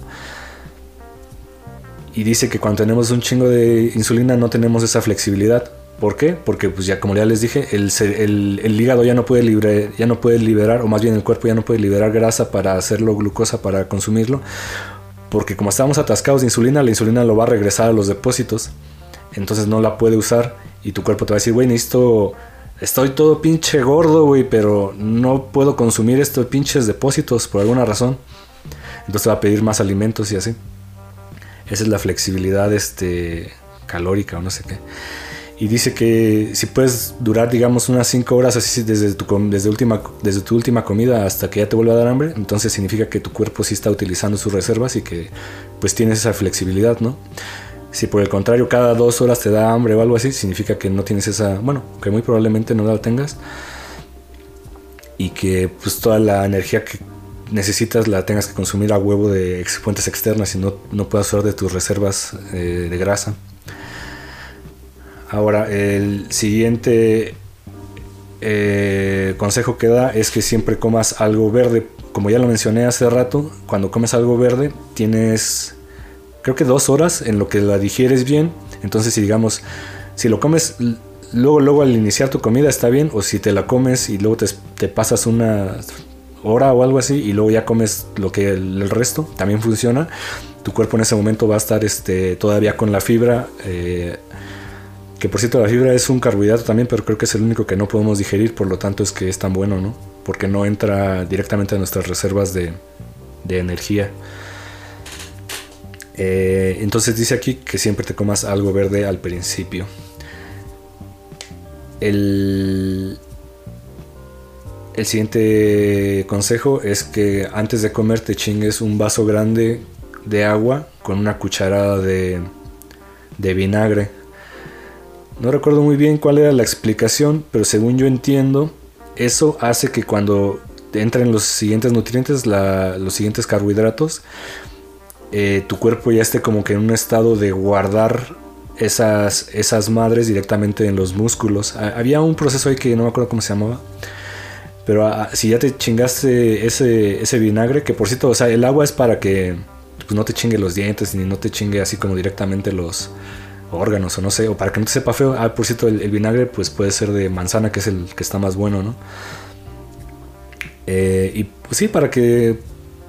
Y dice que cuando tenemos un chingo de insulina no tenemos esa flexibilidad. ¿Por qué? Porque pues ya como ya les dije, el, el, el hígado ya no, puede libre, ya no puede liberar, o más bien el cuerpo ya no puede liberar grasa para hacerlo glucosa para consumirlo, porque como estamos atascados de insulina, la insulina lo va a regresar a los depósitos, entonces no la puede usar y tu cuerpo te va a decir, güey, necesito, estoy todo pinche gordo, güey, pero no puedo consumir estos pinches depósitos por alguna razón, entonces va a pedir más alimentos y así. Esa es la flexibilidad este, calórica o no sé qué. Y dice que si puedes durar, digamos, unas cinco horas así desde tu, desde, última, desde tu última comida hasta que ya te vuelva a dar hambre, entonces significa que tu cuerpo sí está utilizando sus reservas y que pues tienes esa flexibilidad, ¿no? Si por el contrario cada dos horas te da hambre o algo así, significa que no tienes esa, bueno, que muy probablemente no la tengas y que pues toda la energía que necesitas la tengas que consumir a huevo de fuentes externas y no, no puedas usar de tus reservas eh, de grasa. Ahora, el siguiente eh, consejo que da es que siempre comas algo verde. Como ya lo mencioné hace rato, cuando comes algo verde tienes, creo que dos horas en lo que la digieres bien. Entonces, si digamos, si lo comes luego, luego al iniciar tu comida está bien, o si te la comes y luego te, te pasas una hora o algo así y luego ya comes lo que el, el resto, también funciona. Tu cuerpo en ese momento va a estar este, todavía con la fibra. Eh, Que por cierto la fibra es un carbohidrato también, pero creo que es el único que no podemos digerir, por lo tanto es que es tan bueno, ¿no? Porque no entra directamente a nuestras reservas de, de energía. Eh, entonces dice aquí que siempre te comas algo verde al principio. El, el siguiente consejo es que antes de comer te chingues un vaso grande de agua con una cucharada de, de vinagre. No recuerdo muy bien cuál era la explicación, pero según yo entiendo, eso hace que cuando entren los siguientes nutrientes, la, los siguientes carbohidratos, eh, tu cuerpo ya esté como que en un estado de guardar esas, esas madres directamente en los músculos. Había un proceso ahí que no me acuerdo cómo se llamaba, pero a, si ya te chingaste ese, ese vinagre, que por cierto, o sea, el agua es para que pues, no te chingue los dientes, ni no te chingue así como directamente los órganos o no sé, o para que no te sepa feo. Ah, por cierto, el, el vinagre pues puede ser de manzana, que es el que está más bueno, ¿no? Eh, y pues sí, para que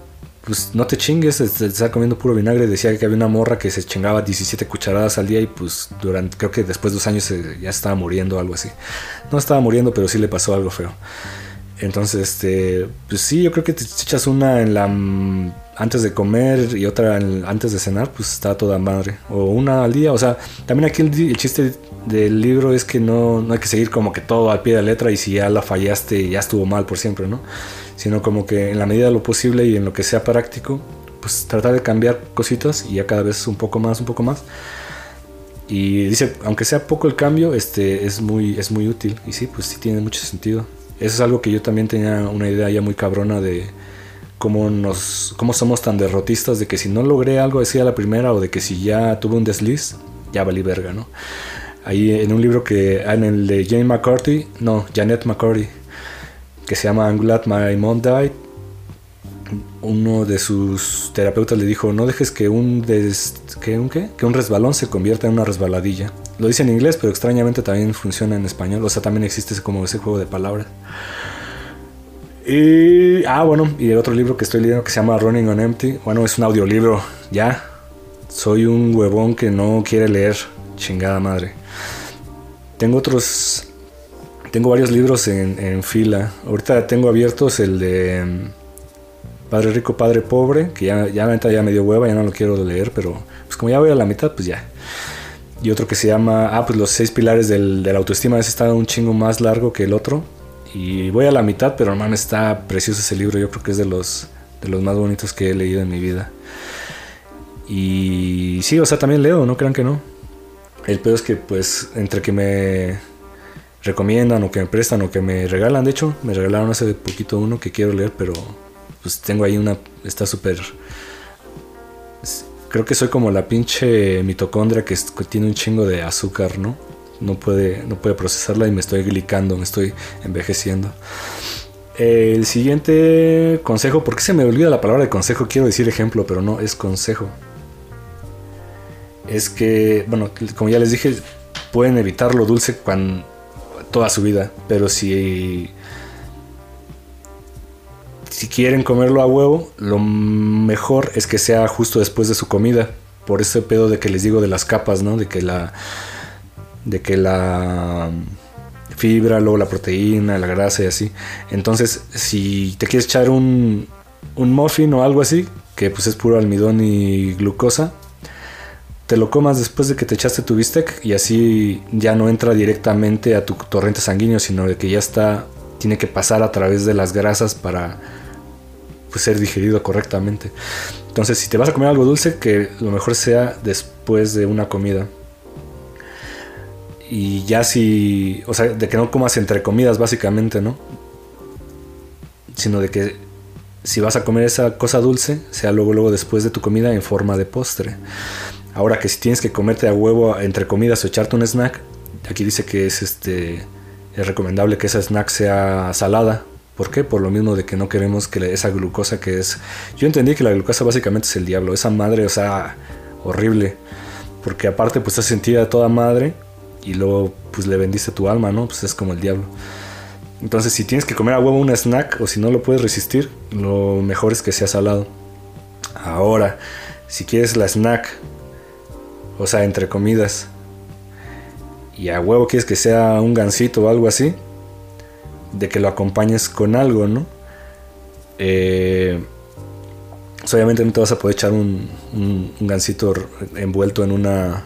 pues no te chingues, te, te está comiendo puro vinagre. Decía que había una morra que se chingaba diecisiete cucharadas al día y pues durante, creo que después de dos años se, ya estaba muriendo o algo así. No estaba muriendo, pero sí le pasó algo feo. Entonces, este, pues sí, yo creo que te echas una en la antes de comer y otra en, antes de cenar, pues está toda madre. O una al día, o sea, también aquí el, el chiste del libro es que no, no hay que seguir como que todo al pie de la letra y si ya la fallaste ya estuvo mal por siempre, ¿no? Sino como que en la medida de lo posible y en lo que sea práctico, pues tratar de cambiar cositas y ya cada vez un poco más, un poco más. Y dice, aunque sea poco el cambio, este es muy, es muy útil. Y sí, pues sí tiene mucho sentido. Eso es algo que yo también tenía una idea ya muy cabrona de cómo, nos, cómo somos tan derrotistas, de que si no logré algo así a la primera o de que si ya tuve un desliz, ya valí verga, ¿no? Ahí en un libro que, en el de Jane McCarthy, no, Janet McCarthy, que se llama I'm Glad My Mom Died, uno de sus terapeutas le dijo, no dejes que un, des, que un, ¿qué? que un resbalón se convierta en una resbaladilla. Lo dice en inglés, pero extrañamente también funciona en español. O sea, también existe ese, como ese juego de palabras. Y, ah, bueno, y el otro libro que estoy leyendo que se llama Running on Empty. Bueno, es un audiolibro, ya. Soy un huevón que no quiere leer. Chingada madre. Tengo otros... Tengo varios libros en, en fila. Ahorita tengo abiertos el de um, Padre Rico, Padre Pobre, que ya, ya, ya me dio hueva, ya no lo quiero leer, pero pues como ya voy a la mitad, pues ya. Y otro que se llama, ah, pues los seis pilares del, de la autoestima. Ese está un chingo más largo que el otro. Y voy a la mitad, pero hermano, está precioso ese libro. Yo creo que es de los, de los más bonitos que he leído en mi vida. Y sí, o sea, también leo, no crean que no. El peor es que, pues, entre que me recomiendan o que me prestan o que me regalan. De hecho, me regalaron hace poquito uno que quiero leer, pero pues tengo ahí una, está súper... Creo que soy como la pinche mitocondria que, es, que tiene un chingo de azúcar, ¿no? No puede, no puede procesarla y me estoy glicando, me estoy envejeciendo. El siguiente consejo, ¿por qué se me olvida la palabra de consejo? Quiero decir ejemplo, pero no, es consejo. Es que, bueno, como ya les dije, pueden evitar lo dulce cuando, toda su vida, pero si... Si quieren comerlo a huevo, lo mejor es que sea justo después de su comida. Por ese pedo de que les digo de las capas, ¿no? De que la... De que la fibra, luego la proteína, la grasa y así. Entonces, si te quieres echar un, un muffin o algo así, que pues es puro almidón y glucosa, te lo comas después de que te echaste tu bistec y así ya no entra directamente a tu torrente sanguíneo, sino de que ya está... Tiene que pasar a través de las grasas para pues, ser digerido correctamente. Entonces, si te vas a comer algo dulce, que lo mejor sea después de una comida. Y ya si... O sea, de que no comas entre comidas, básicamente, ¿no? Sino de que si vas a comer esa cosa dulce, sea luego, luego después de tu comida en forma de postre. Ahora que si tienes que comerte a huevo entre comidas o echarte un snack, aquí dice que es este... Es recomendable que esa snack sea salada. ¿Por qué? Por lo mismo de que no queremos que esa glucosa que es... Yo entendí que la glucosa básicamente es el diablo. Esa madre, o sea, horrible. Porque aparte pues te sentida a toda madre y luego pues le vendiste tu alma, ¿no? Pues es como el diablo. Entonces si tienes que comer a huevo un snack o si no lo puedes resistir, lo mejor es que sea salado. Ahora, si quieres la snack, o sea, entre comidas, y a huevo quieres que sea un gansito o algo así, de que lo acompañes con algo, ¿no? Eh, pues obviamente no te vas a poder echar un, un, un gansito envuelto en una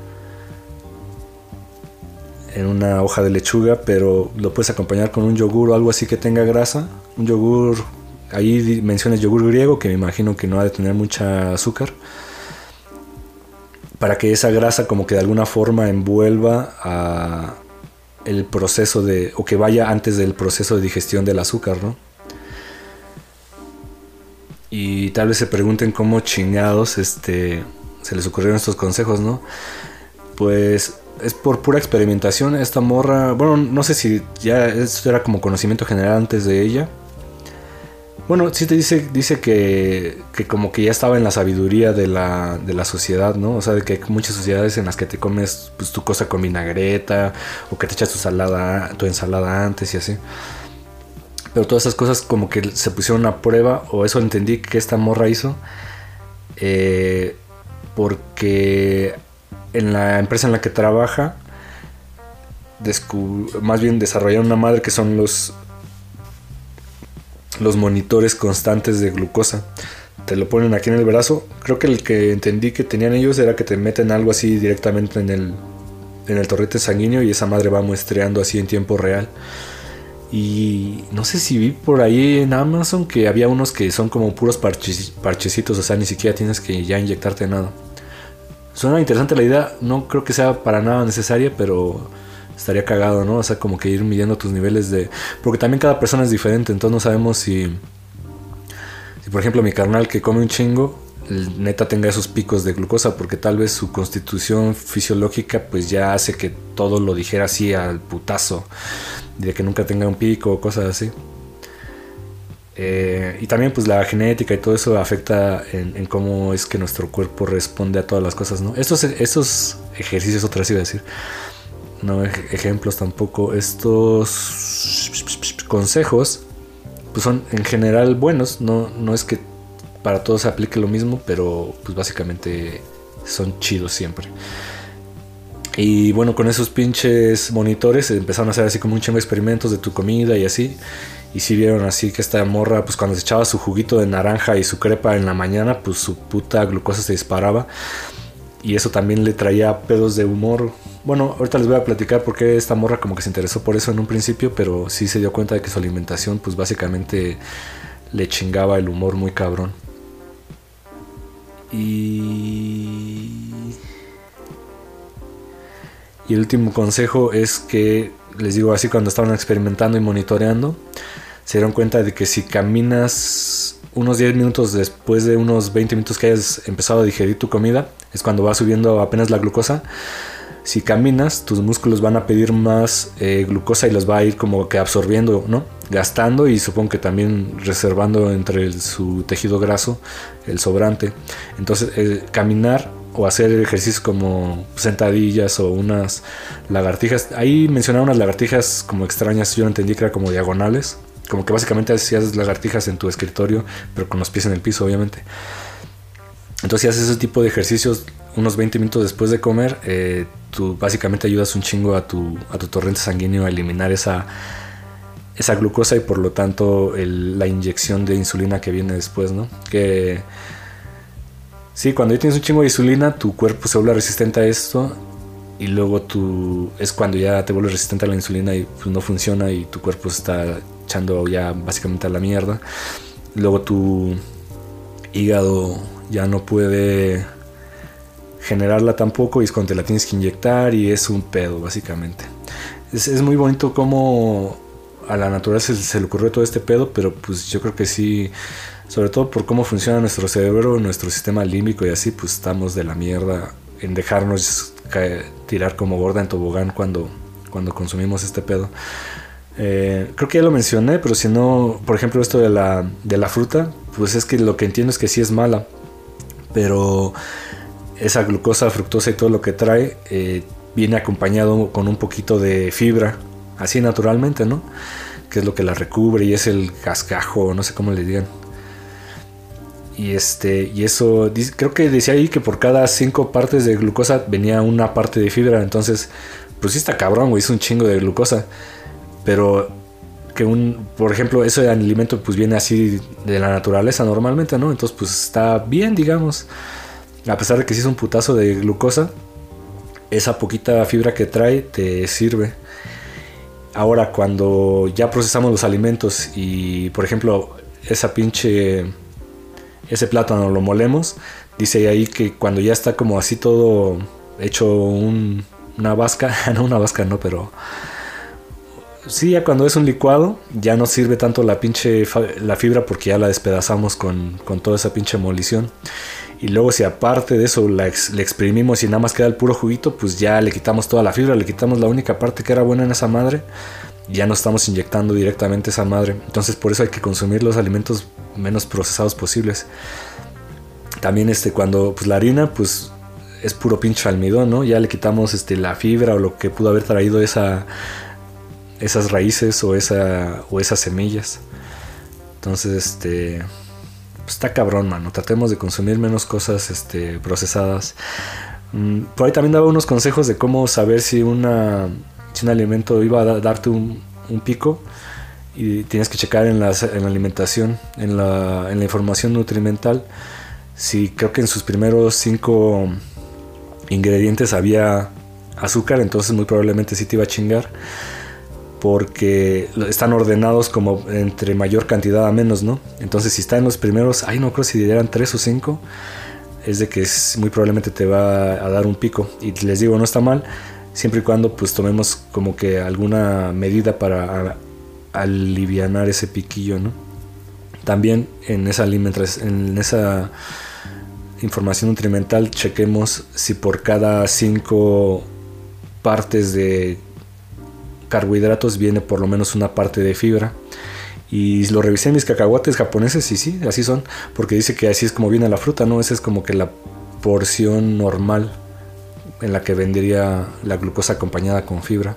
en una hoja de lechuga, pero lo puedes acompañar con un yogur o algo así que tenga grasa. Un yogur, ahí mencionas yogur griego, que me imagino que no ha de tener mucha azúcar, para que esa grasa como que de alguna forma envuelva a el proceso de, o que vaya antes del proceso de digestión del azúcar, ¿no? Y tal vez se pregunten cómo chingados este, se les ocurrieron estos consejos, ¿no? Pues es por pura experimentación. Esta morra, bueno, no sé si ya esto era como conocimiento general antes de ella. Bueno, sí te dice, dice que, que como que ya estaba en la sabiduría de la, de la sociedad, ¿no? O sea, de que hay muchas sociedades en las que te comes pues, tu cosa con vinagreta, o que te echas tu, salada, tu ensalada antes y así. Pero todas esas cosas como que se pusieron a prueba, o eso entendí que esta morra hizo, eh, porque en la empresa en la que trabaja, descub- más bien desarrollaron una madre que son los, los monitores constantes de glucosa. Te lo ponen aquí en el brazo. Creo que el que entendí que tenían ellos era que te meten algo así directamente en el, en el torrente sanguíneo y esa madre va muestreando así en tiempo real. Y no sé si vi por ahí en Amazon que había unos que son como puros parches, parchecitos, o sea, ni siquiera tienes que ya inyectarte nada. Suena interesante la idea, no creo que sea para nada necesaria, pero estaría cagado, ¿no? O sea, como que ir midiendo tus niveles de... Porque también cada persona es diferente, entonces no sabemos si... Si por ejemplo mi carnal que come un chingo, neta tenga esos picos de glucosa, porque tal vez su constitución fisiológica pues ya hace que todo lo dijera así al putazo, de que nunca tenga un pico o cosas así. Eh, y también pues la genética y todo eso afecta en, en cómo es que nuestro cuerpo responde a todas las cosas, ¿no? Estos, estos ejercicios, otra vez iba a decir, no ejemplos tampoco, estos consejos pues son en general buenos, no, no es que para todos se aplique lo mismo, pero pues básicamente son chidos siempre. Y bueno, con esos pinches monitores empezaron a hacer así como un chingo de experimentos de tu comida y así. Y sí vieron así que esta morra, pues cuando se echaba su juguito de naranja y su crepa en la mañana, pues su puta glucosa se disparaba. Y eso también le traía pedos de humor. Bueno, ahorita les voy a platicar por qué esta morra como que se interesó por eso en un principio, pero sí se dio cuenta de que su alimentación pues básicamente le chingaba el humor muy cabrón. Y... Y el último consejo es que, les digo así, cuando estaban experimentando y monitoreando, se dieron cuenta de que si caminas unos diez minutos después de unos veinte minutos que hayas empezado a digerir tu comida, es cuando va subiendo apenas la glucosa. Si caminas, tus músculos van a pedir más eh, glucosa y los va a ir como que absorbiendo, ¿no? Gastando y supongo que también reservando entre el, su tejido graso el sobrante. Entonces, eh, caminar o hacer ejercicios como sentadillas o unas lagartijas. Ahí mencionaron unas lagartijas como extrañas, yo no entendí que eran como diagonales. Como que básicamente hacías lagartijas en tu escritorio, pero con los pies en el piso, obviamente. Entonces, si haces ese tipo de ejercicios unos veinte minutos después de comer, eh, tú básicamente ayudas un chingo a tu, a tu torrente sanguíneo a eliminar esa, esa glucosa y por lo tanto el, la inyección de insulina que viene después, ¿no? Que sí, cuando ya tienes un chingo de insulina, tu cuerpo se vuelve resistente a esto y luego tú es cuando ya te vuelves resistente a la insulina y pues no funciona y tu cuerpo se está echando ya básicamente a la mierda. Luego tu hígado ya no puede generarla tampoco y es cuando te la tienes que inyectar y es un pedo básicamente. Es, es muy bonito cómo a la naturaleza se, se le ocurrió todo este pedo, pero pues yo creo que sí, sobre todo por cómo funciona nuestro cerebro, nuestro sistema límbico y así, pues estamos de la mierda en dejarnos caer, tirar como gorda en tobogán cuando, cuando consumimos este pedo. Eh, creo que ya lo mencioné, pero si no, por ejemplo esto de la, de la fruta, pues es que lo que entiendo es que sí es mala, pero esa glucosa, fructosa y todo lo que trae eh, viene acompañado con un poquito de fibra, así naturalmente, ¿no? Que es lo que la recubre y es el cascajo, no sé cómo le digan. Y este y eso, creo que decía ahí que por cada cinco partes de glucosa venía una parte de fibra, entonces pues sí está cabrón, güey, es un chingo de glucosa. Pero que un, por ejemplo, ese alimento pues viene así de la naturaleza normalmente, ¿no? Entonces pues está bien, digamos. A pesar de que sí es un putazo de glucosa, esa poquita fibra que trae te sirve. Ahora, cuando ya procesamos los alimentos y, por ejemplo, esa pinche, ese plátano lo molemos, dice ahí que cuando ya está como así todo hecho un, una vasca, no una vasca no, pero sí, ya cuando es un licuado, ya no sirve tanto la pinche la fibra porque ya la despedazamos con, con toda esa pinche molición. Y luego si aparte de eso la ex, le exprimimos y nada más queda el puro juguito, pues ya le quitamos toda la fibra, le quitamos la única parte que era buena en esa madre, ya no estamos inyectando directamente esa madre. Entonces por eso hay que consumir los alimentos menos procesados posibles. También este cuando pues la harina pues es puro pinche almidón, ¿no? Ya le quitamos este la fibra o lo que pudo haber traído esa esas raíces o, esa, o esas semillas. Entonces, este, pues está cabrón, mano. Tratemos de consumir menos cosas este, procesadas. Mm, por ahí también daba unos consejos de cómo saber si, una, si un alimento iba a darte un, un pico. Y tienes que checar en, las, en la alimentación, en la, en la información nutrimental. Si creo que en sus primeros cinco ingredientes había azúcar, entonces muy probablemente sí te iba a chingar, porque están ordenados como entre mayor cantidad a menos, ¿no? Entonces si está en los primeros, ay, no creo si eran tres o cinco, es de que es, muy probablemente te va a dar un pico. Y les digo, no está mal, siempre y cuando pues tomemos como que alguna medida para alivianar ese piquillo, ¿no? También en esa alimentación, en esa información nutrimental, chequemos si por cada cinco partes de carbohidratos viene por lo menos una parte de fibra. Y lo revisé en mis cacahuates japoneses y sí, así son, porque dice que así es como viene la fruta, ¿no? Esa es como que la porción normal en la que vendría la glucosa acompañada con fibra.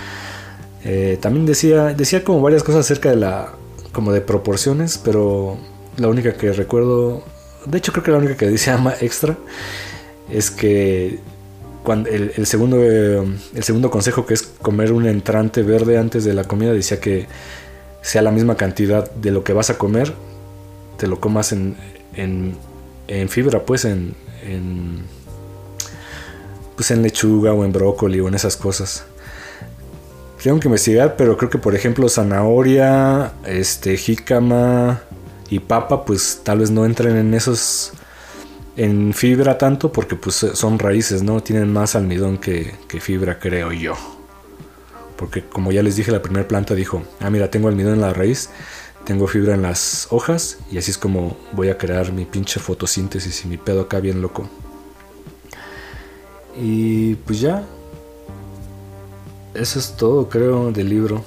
Eh, también decía, decía como varias cosas acerca de la, como de proporciones, pero la única que recuerdo, de hecho creo que la única que decía más extra, es que cuando el, el, segundo, eh, el segundo consejo, que es comer un entrante verde antes de la comida, decía que sea la misma cantidad de lo que vas a comer, te lo comas en, en, en fibra, pues en, en, pues en lechuga o en brócoli o en esas cosas. Tengo que investigar, pero creo que por ejemplo zanahoria, este, jícama y papa, pues tal vez no entren en esos, en fibra tanto, porque pues son raíces, ¿no? Tienen más almidón que, que fibra, creo yo. Porque como ya les dije, la primera planta dijo, ah mira, tengo almidón en la raíz, tengo fibra en las hojas, y así es como voy a crear mi pinche fotosíntesis y mi pedo acá bien loco. Y pues ya, eso es todo, creo, del libro.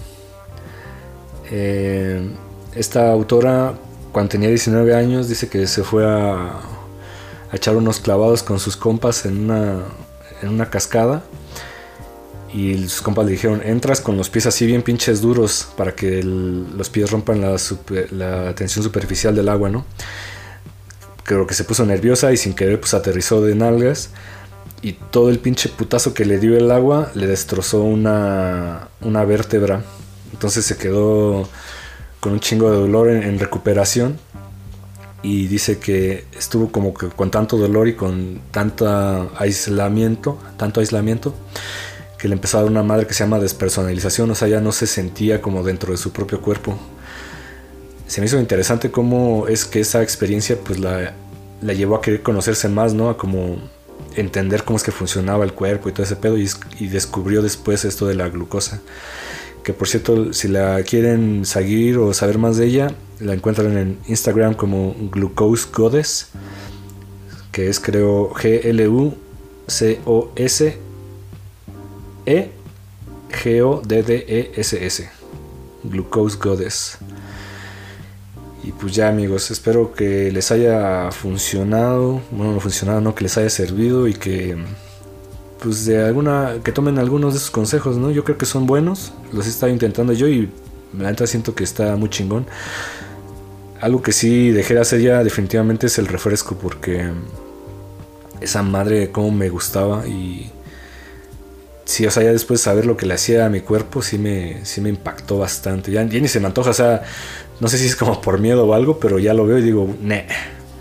Eh, esta autora, cuando tenía diecinueve años, dice que se fue a, a echar unos clavados con sus compas en una, en una cascada. Y sus compas le dijeron, entras con los pies así bien pinches duros para que el, los pies rompan la, super, la tensión superficial del agua, ¿no? Creo que se puso nerviosa y sin querer pues aterrizó de nalgas. Y todo el pinche putazo que le dio el agua le destrozó una, una vértebra. Entonces se quedó con un chingo de dolor en, en recuperación. Y dice que estuvo como que con tanto dolor y con tanto aislamiento, tanto aislamiento, que le empezó a dar una madre que se llama despersonalización. O sea, ya no se sentía como dentro de su propio cuerpo. Se me hizo interesante cómo es que esa experiencia pues la, la llevó a querer conocerse más, ¿no? A como entender cómo es que funcionaba el cuerpo y todo ese pedo, y, y descubrió después esto de la glucosa, que por cierto, si la quieren seguir o saber más de ella, la encuentran en Instagram como Glucose Goddess, que es creo G L U C O S E G O D D E S S, Glucose Goddess. Y pues ya, amigos, espero que les haya funcionado, bueno, no funcionado, no, que les haya servido y que pues de alguna, que tomen algunos de esos consejos, ¿no? Yo creo que son buenos, los he estado intentando yo y la neta siento que está muy chingón. Algo que sí dejé de hacer ya definitivamente es el refresco, porque esa madre como me gustaba, y sí, o sea, ya después de saber lo que le hacía a mi cuerpo, sí me, sí me impactó bastante. Ya, ya ni se me antoja, o sea, no sé si es como por miedo o algo, pero ya lo veo y digo, ne.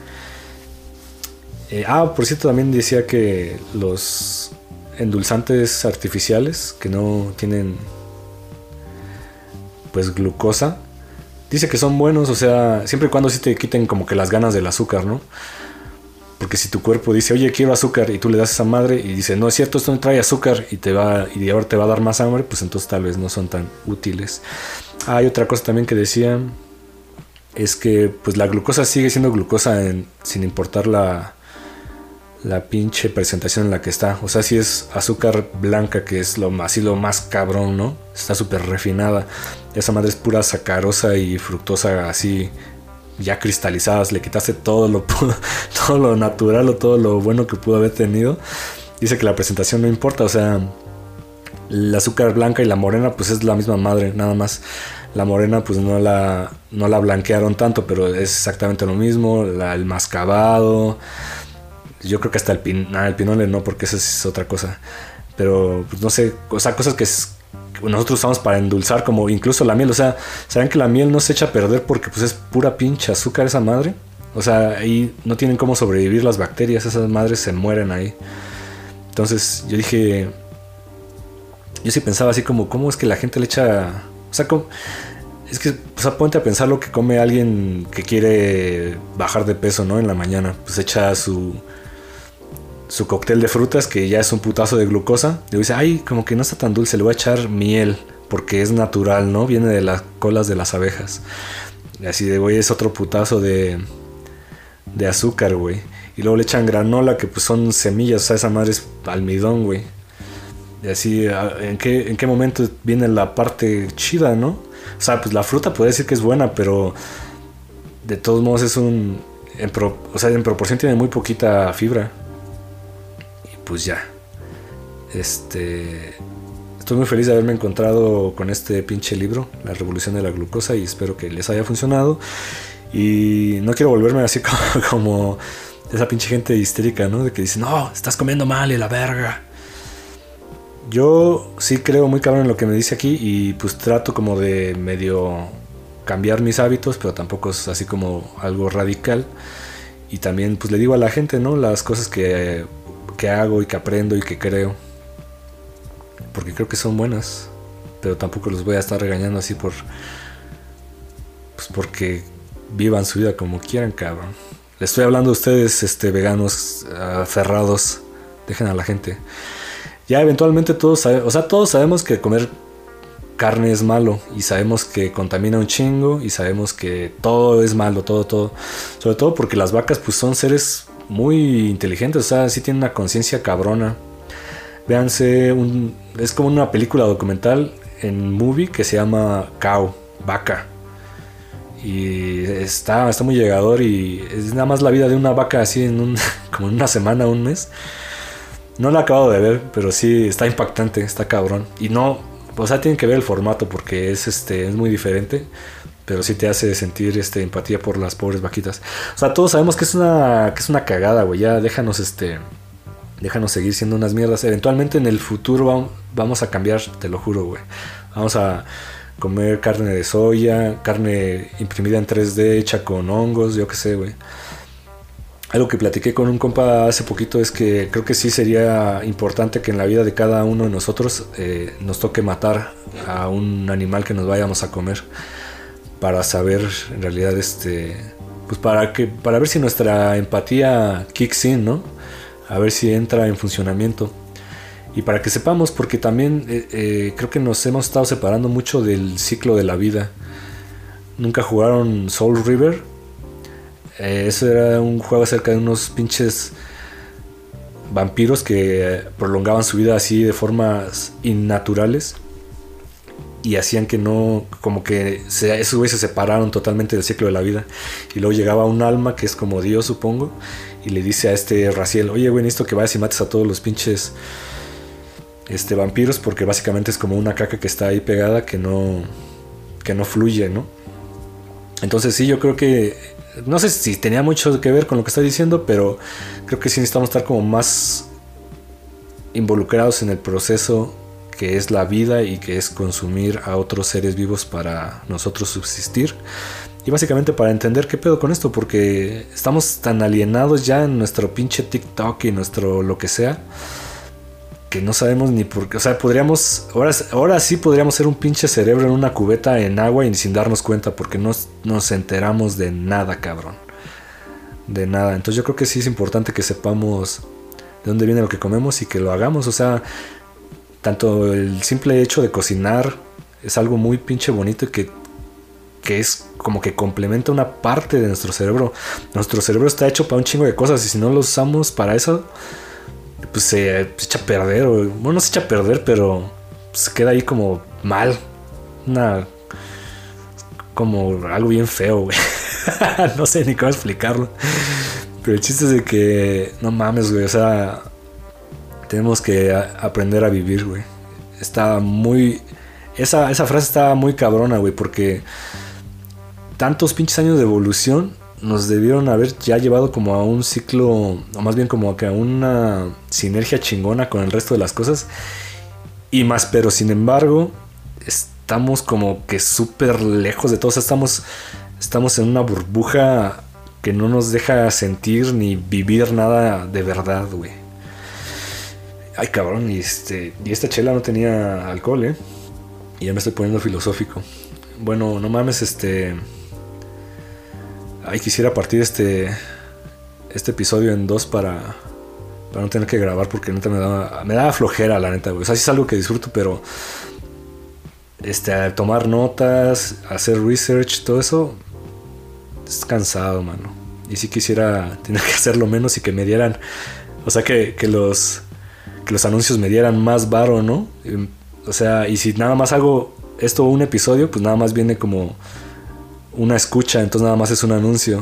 Eh, ah, por cierto, también decía que los endulzantes artificiales que no tienen pues glucosa, dice que son buenos, o sea, siempre y cuando sí te quiten como que las ganas del azúcar, ¿no? Porque si tu cuerpo dice, oye, quiero azúcar, y tú le das esa madre y dice, no es cierto, esto no trae azúcar, y te va, y ahora te va a dar más hambre, pues entonces tal vez no son tan útiles. Ah, hay otra cosa también que decía, es que pues la glucosa sigue siendo glucosa en, sin importar la, la pinche presentación en la que está. O sea, si es azúcar blanca, que es lo así lo más cabrón, ¿no? Está súper refinada. Esa madre es pura sacarosa y fructosa así ya cristalizadas, le quitaste todo lo, todo lo natural o todo lo bueno que pudo haber tenido. Dice que la presentación no importa, o sea, el azúcar blanca y la morena pues es la misma madre, nada más. La morena pues no la, no la blanquearon tanto, pero es exactamente lo mismo. La, el mascabado, yo creo que hasta el, pin, nah, el pinole no, porque esa es otra cosa. Pero pues no sé, o sea, cosas que, es, que nosotros usamos para endulzar, como incluso la miel. O sea, ¿saben que la miel no se echa a perder porque pues es pura pinche azúcar esa madre? O sea, ahí no tienen cómo sobrevivir las bacterias, esas madres se mueren ahí. Entonces yo dije, yo sí pensaba así como, ¿cómo es que la gente le echa? O sea, ¿cómo? Es que, o sea, ponte a pensar lo que come alguien que quiere bajar de peso, ¿no? En la mañana, pues echa su su cóctel de frutas, que ya es un putazo de glucosa. Y dice, ay, como que no está tan dulce, le voy a echar miel, porque es natural, ¿no? Viene de las colas de las abejas. Y así de, güey, es otro putazo de, de azúcar, güey. Y luego le echan granola, que pues son semillas, o sea, esa madre es almidón, güey. Y así, ¿en qué, en qué momento viene la parte chida, no? O sea, pues la fruta puede decir que es buena, pero de todos modos es un... En pro, o sea, en proporción tiene muy poquita fibra. Y pues ya. Este... Estoy muy feliz de haberme encontrado con este pinche libro, La Revolución de la Glucosa, y espero que les haya funcionado. Y no quiero volverme así como, como esa pinche gente histérica, ¿no? De que dice, no, estás comiendo mal y la verga. Yo sí creo muy cabrón en lo que me dice aquí y pues trato como de medio cambiar mis hábitos, pero tampoco es así como algo radical. Y también pues le digo a la gente, ¿no? Las cosas que, que hago y que aprendo y que creo. Porque creo que son buenas, pero tampoco los voy a estar regañando así por... Pues porque vivan su vida como quieran, cabrón. Les estoy hablando a ustedes, este, veganos aferrados. Dejen a la gente. Ya eventualmente todos sabemos, o sea, todos sabemos que comer carne es malo y sabemos que contamina un chingo y sabemos que todo es malo, todo, todo. Sobre todo porque las vacas pues son seres muy inteligentes, o sea, sí tienen una conciencia cabrona. Véanse, un, es como una película documental en Movie que se llama Cow, Vaca. Y está, está muy llegador y es nada más la vida de una vaca así en un, como en una semana, un mes. No lo acabo de ver, pero sí está impactante, está cabrón. Y no, o sea, tienen que ver el formato porque es este es muy diferente, pero sí te hace sentir este empatía por las pobres vaquitas. O sea, todos sabemos que es una que es una cagada, güey. Ya déjanos este déjanos seguir siendo unas mierdas. Eventualmente en el futuro vamos a cambiar, te lo juro, güey. Vamos a comer carne de soya, carne imprimida en tres D hecha con hongos, yo qué sé, güey. Algo que platiqué con un compa hace poquito es que creo que sí sería importante que en la vida de cada uno de nosotros eh, nos toque matar a un animal que nos vayamos a comer para saber en realidad este pues para que para ver si nuestra empatía kicks in, ¿no? A ver si entra en funcionamiento y para que sepamos, porque también eh, eh, creo que nos hemos estado separando mucho del ciclo de la vida. ¿Nunca jugaron Soul River? Eh, eso era un juego acerca de unos pinches vampiros que prolongaban su vida así de formas innaturales y hacían que no, como que se, esos güeyes se separaron totalmente del ciclo de la vida. Y luego llegaba un alma que es como Dios, supongo, y le dice a este Raziel, oye güey, necesito que vayas y mates a todos los pinches este, vampiros, porque básicamente es como una caca que está ahí pegada que no, que no fluye, ¿no? Entonces sí, yo creo que no sé si tenía mucho que ver con lo que está diciendo, pero creo que sí necesitamos estar como más involucrados en el proceso que es la vida y que es consumir a otros seres vivos para nosotros subsistir. Y básicamente para entender qué pedo con esto, porque estamos tan alienados ya en nuestro pinche TikTok y nuestro lo que sea, que no sabemos ni por qué. O sea, podríamos, ahora, ahora sí podríamos ser un pinche cerebro en una cubeta en agua y sin darnos cuenta, porque no nos enteramos de nada, cabrón. De nada. Entonces yo creo que sí es importante que sepamos de dónde viene lo que comemos y que lo hagamos. O sea, tanto el simple hecho de cocinar es algo muy pinche bonito y que, que es como que complementa una parte de nuestro cerebro. Nuestro cerebro está hecho para un chingo de cosas y si no lo usamos para eso, pues se, se echa a perder. O, bueno, no se echa a perder, pero se queda ahí como mal. Una... como algo bien feo, güey. No sé ni cómo explicarlo. Pero el chiste es de que no mames, güey. O sea, tenemos que a- aprender a vivir, güey. Estaba muy... Esa, esa frase estaba muy cabrona, güey, porque tantos pinches años de evolución nos debieron haber ya llevado como a un ciclo, o más bien como que a una sinergia chingona con el resto de las cosas. Y más, pero sin embargo, estamos como que súper lejos de todo. O sea, estamos, estamos en una burbuja que no nos deja sentir ni vivir nada de verdad, güey. Ay, cabrón, y, este, y esta chela no tenía alcohol, ¿eh? Y ya me estoy poniendo filosófico. Bueno, no mames, este... Ay, quisiera partir este... Este episodio en dos para... Para no tener que grabar porque neta me da... Me da flojera, la neta, güey. O sea, sí es algo que disfruto, pero... Este, tomar notas, hacer research, todo eso... Es cansado, mano. Y sí quisiera tener que hacerlo menos y que me dieran... O sea, que, que los... Que los anuncios me dieran más varo, ¿no? O sea, y si nada más hago esto un episodio, pues nada más viene como una escucha, entonces nada más es un anuncio.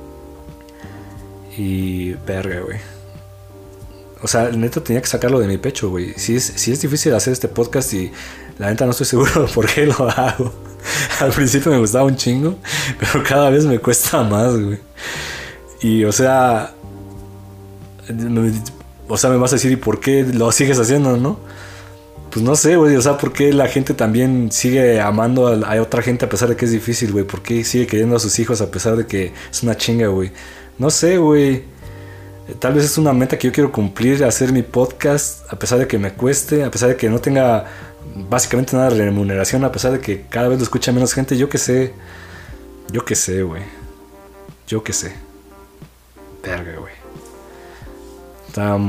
Y verga, güey. O sea, neta tenía que sacarlo de mi pecho, güey. Sí es, sí es difícil hacer este podcast y la neta no estoy seguro por qué lo hago. Al principio me gustaba un chingo, pero cada vez me cuesta más, güey. Y o sea... Me, o sea, me vas a decir, ¿y por qué lo sigues haciendo, no? Pues no sé, güey, o sea, ¿por qué la gente también sigue amando a, a otra gente a pesar de que es difícil, güey? ¿Por qué sigue queriendo a sus hijos a pesar de que es una chinga, güey? No sé, güey. Tal vez es una meta que yo quiero cumplir, hacer mi podcast a pesar de que me cueste, a pesar de que no tenga básicamente nada de remuneración, a pesar de que cada vez lo escucha menos gente. Yo qué sé. Yo qué sé, güey. Yo qué sé. Verga, güey. Está...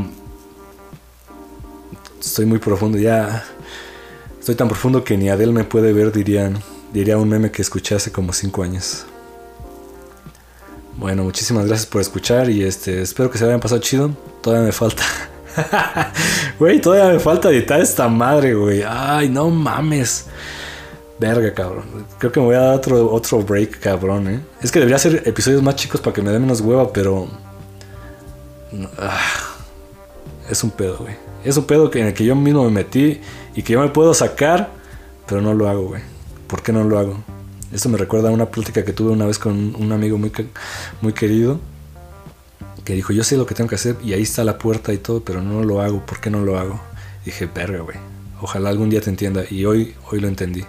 Estoy muy profundo, ya estoy tan profundo que ni Adele me puede ver, dirían, diría un meme que escuché hace como cinco años. Bueno, muchísimas gracias por escuchar y este espero que se hayan pasado chido. Todavía me falta. Güey, todavía me falta editar esta madre, güey. Ay, no mames. Verga, cabrón. Creo que me voy a dar otro, otro break, cabrón, eh. Es que debería hacer episodios más chicos para que me dé menos hueva, pero... Ah, es un pedo, güey. Es un pedo en el que yo mismo me metí y que yo me puedo sacar, pero no lo hago, güey. ¿Por qué no lo hago? Esto me recuerda a una plática que tuve una vez con un amigo muy, muy querido, que dijo, yo sé lo que tengo que hacer y ahí está la puerta y todo, pero no lo hago. ¿Por qué no lo hago? Y dije, verga, güey. Ojalá algún día te entienda. Y hoy, hoy lo entendí.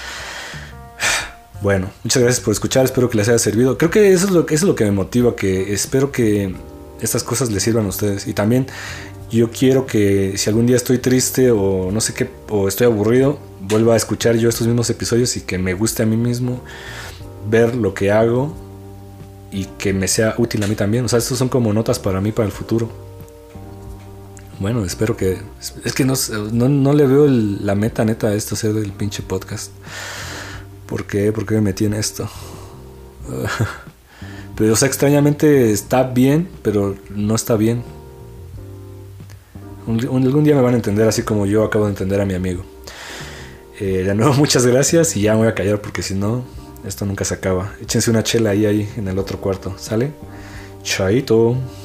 Bueno, muchas gracias por escuchar. Espero que les haya servido. Creo que eso es lo, eso es lo que me motiva, que espero que estas cosas les sirvan a ustedes. Y también... Yo quiero que si algún día estoy triste o no sé qué, o estoy aburrido, vuelva a escuchar yo estos mismos episodios y que me guste a mí mismo ver lo que hago y que me sea útil a mí también. O sea, estos son como notas para mí, para el futuro. Bueno, espero que... Es que no, no, no le veo el, la meta neta a esto, hacer del pinche podcast. ¿Por qué? ¿Por qué me metí en esto? Pero, o sea, extrañamente está bien, pero no está bien. Un, un, algún día me van a entender así como yo acabo de entender a mi amigo. Eh, de nuevo, muchas gracias y ya me voy a callar porque si no, esto nunca se acaba. Échense una chela ahí, ahí en el otro cuarto. ¿Sale? Chaito.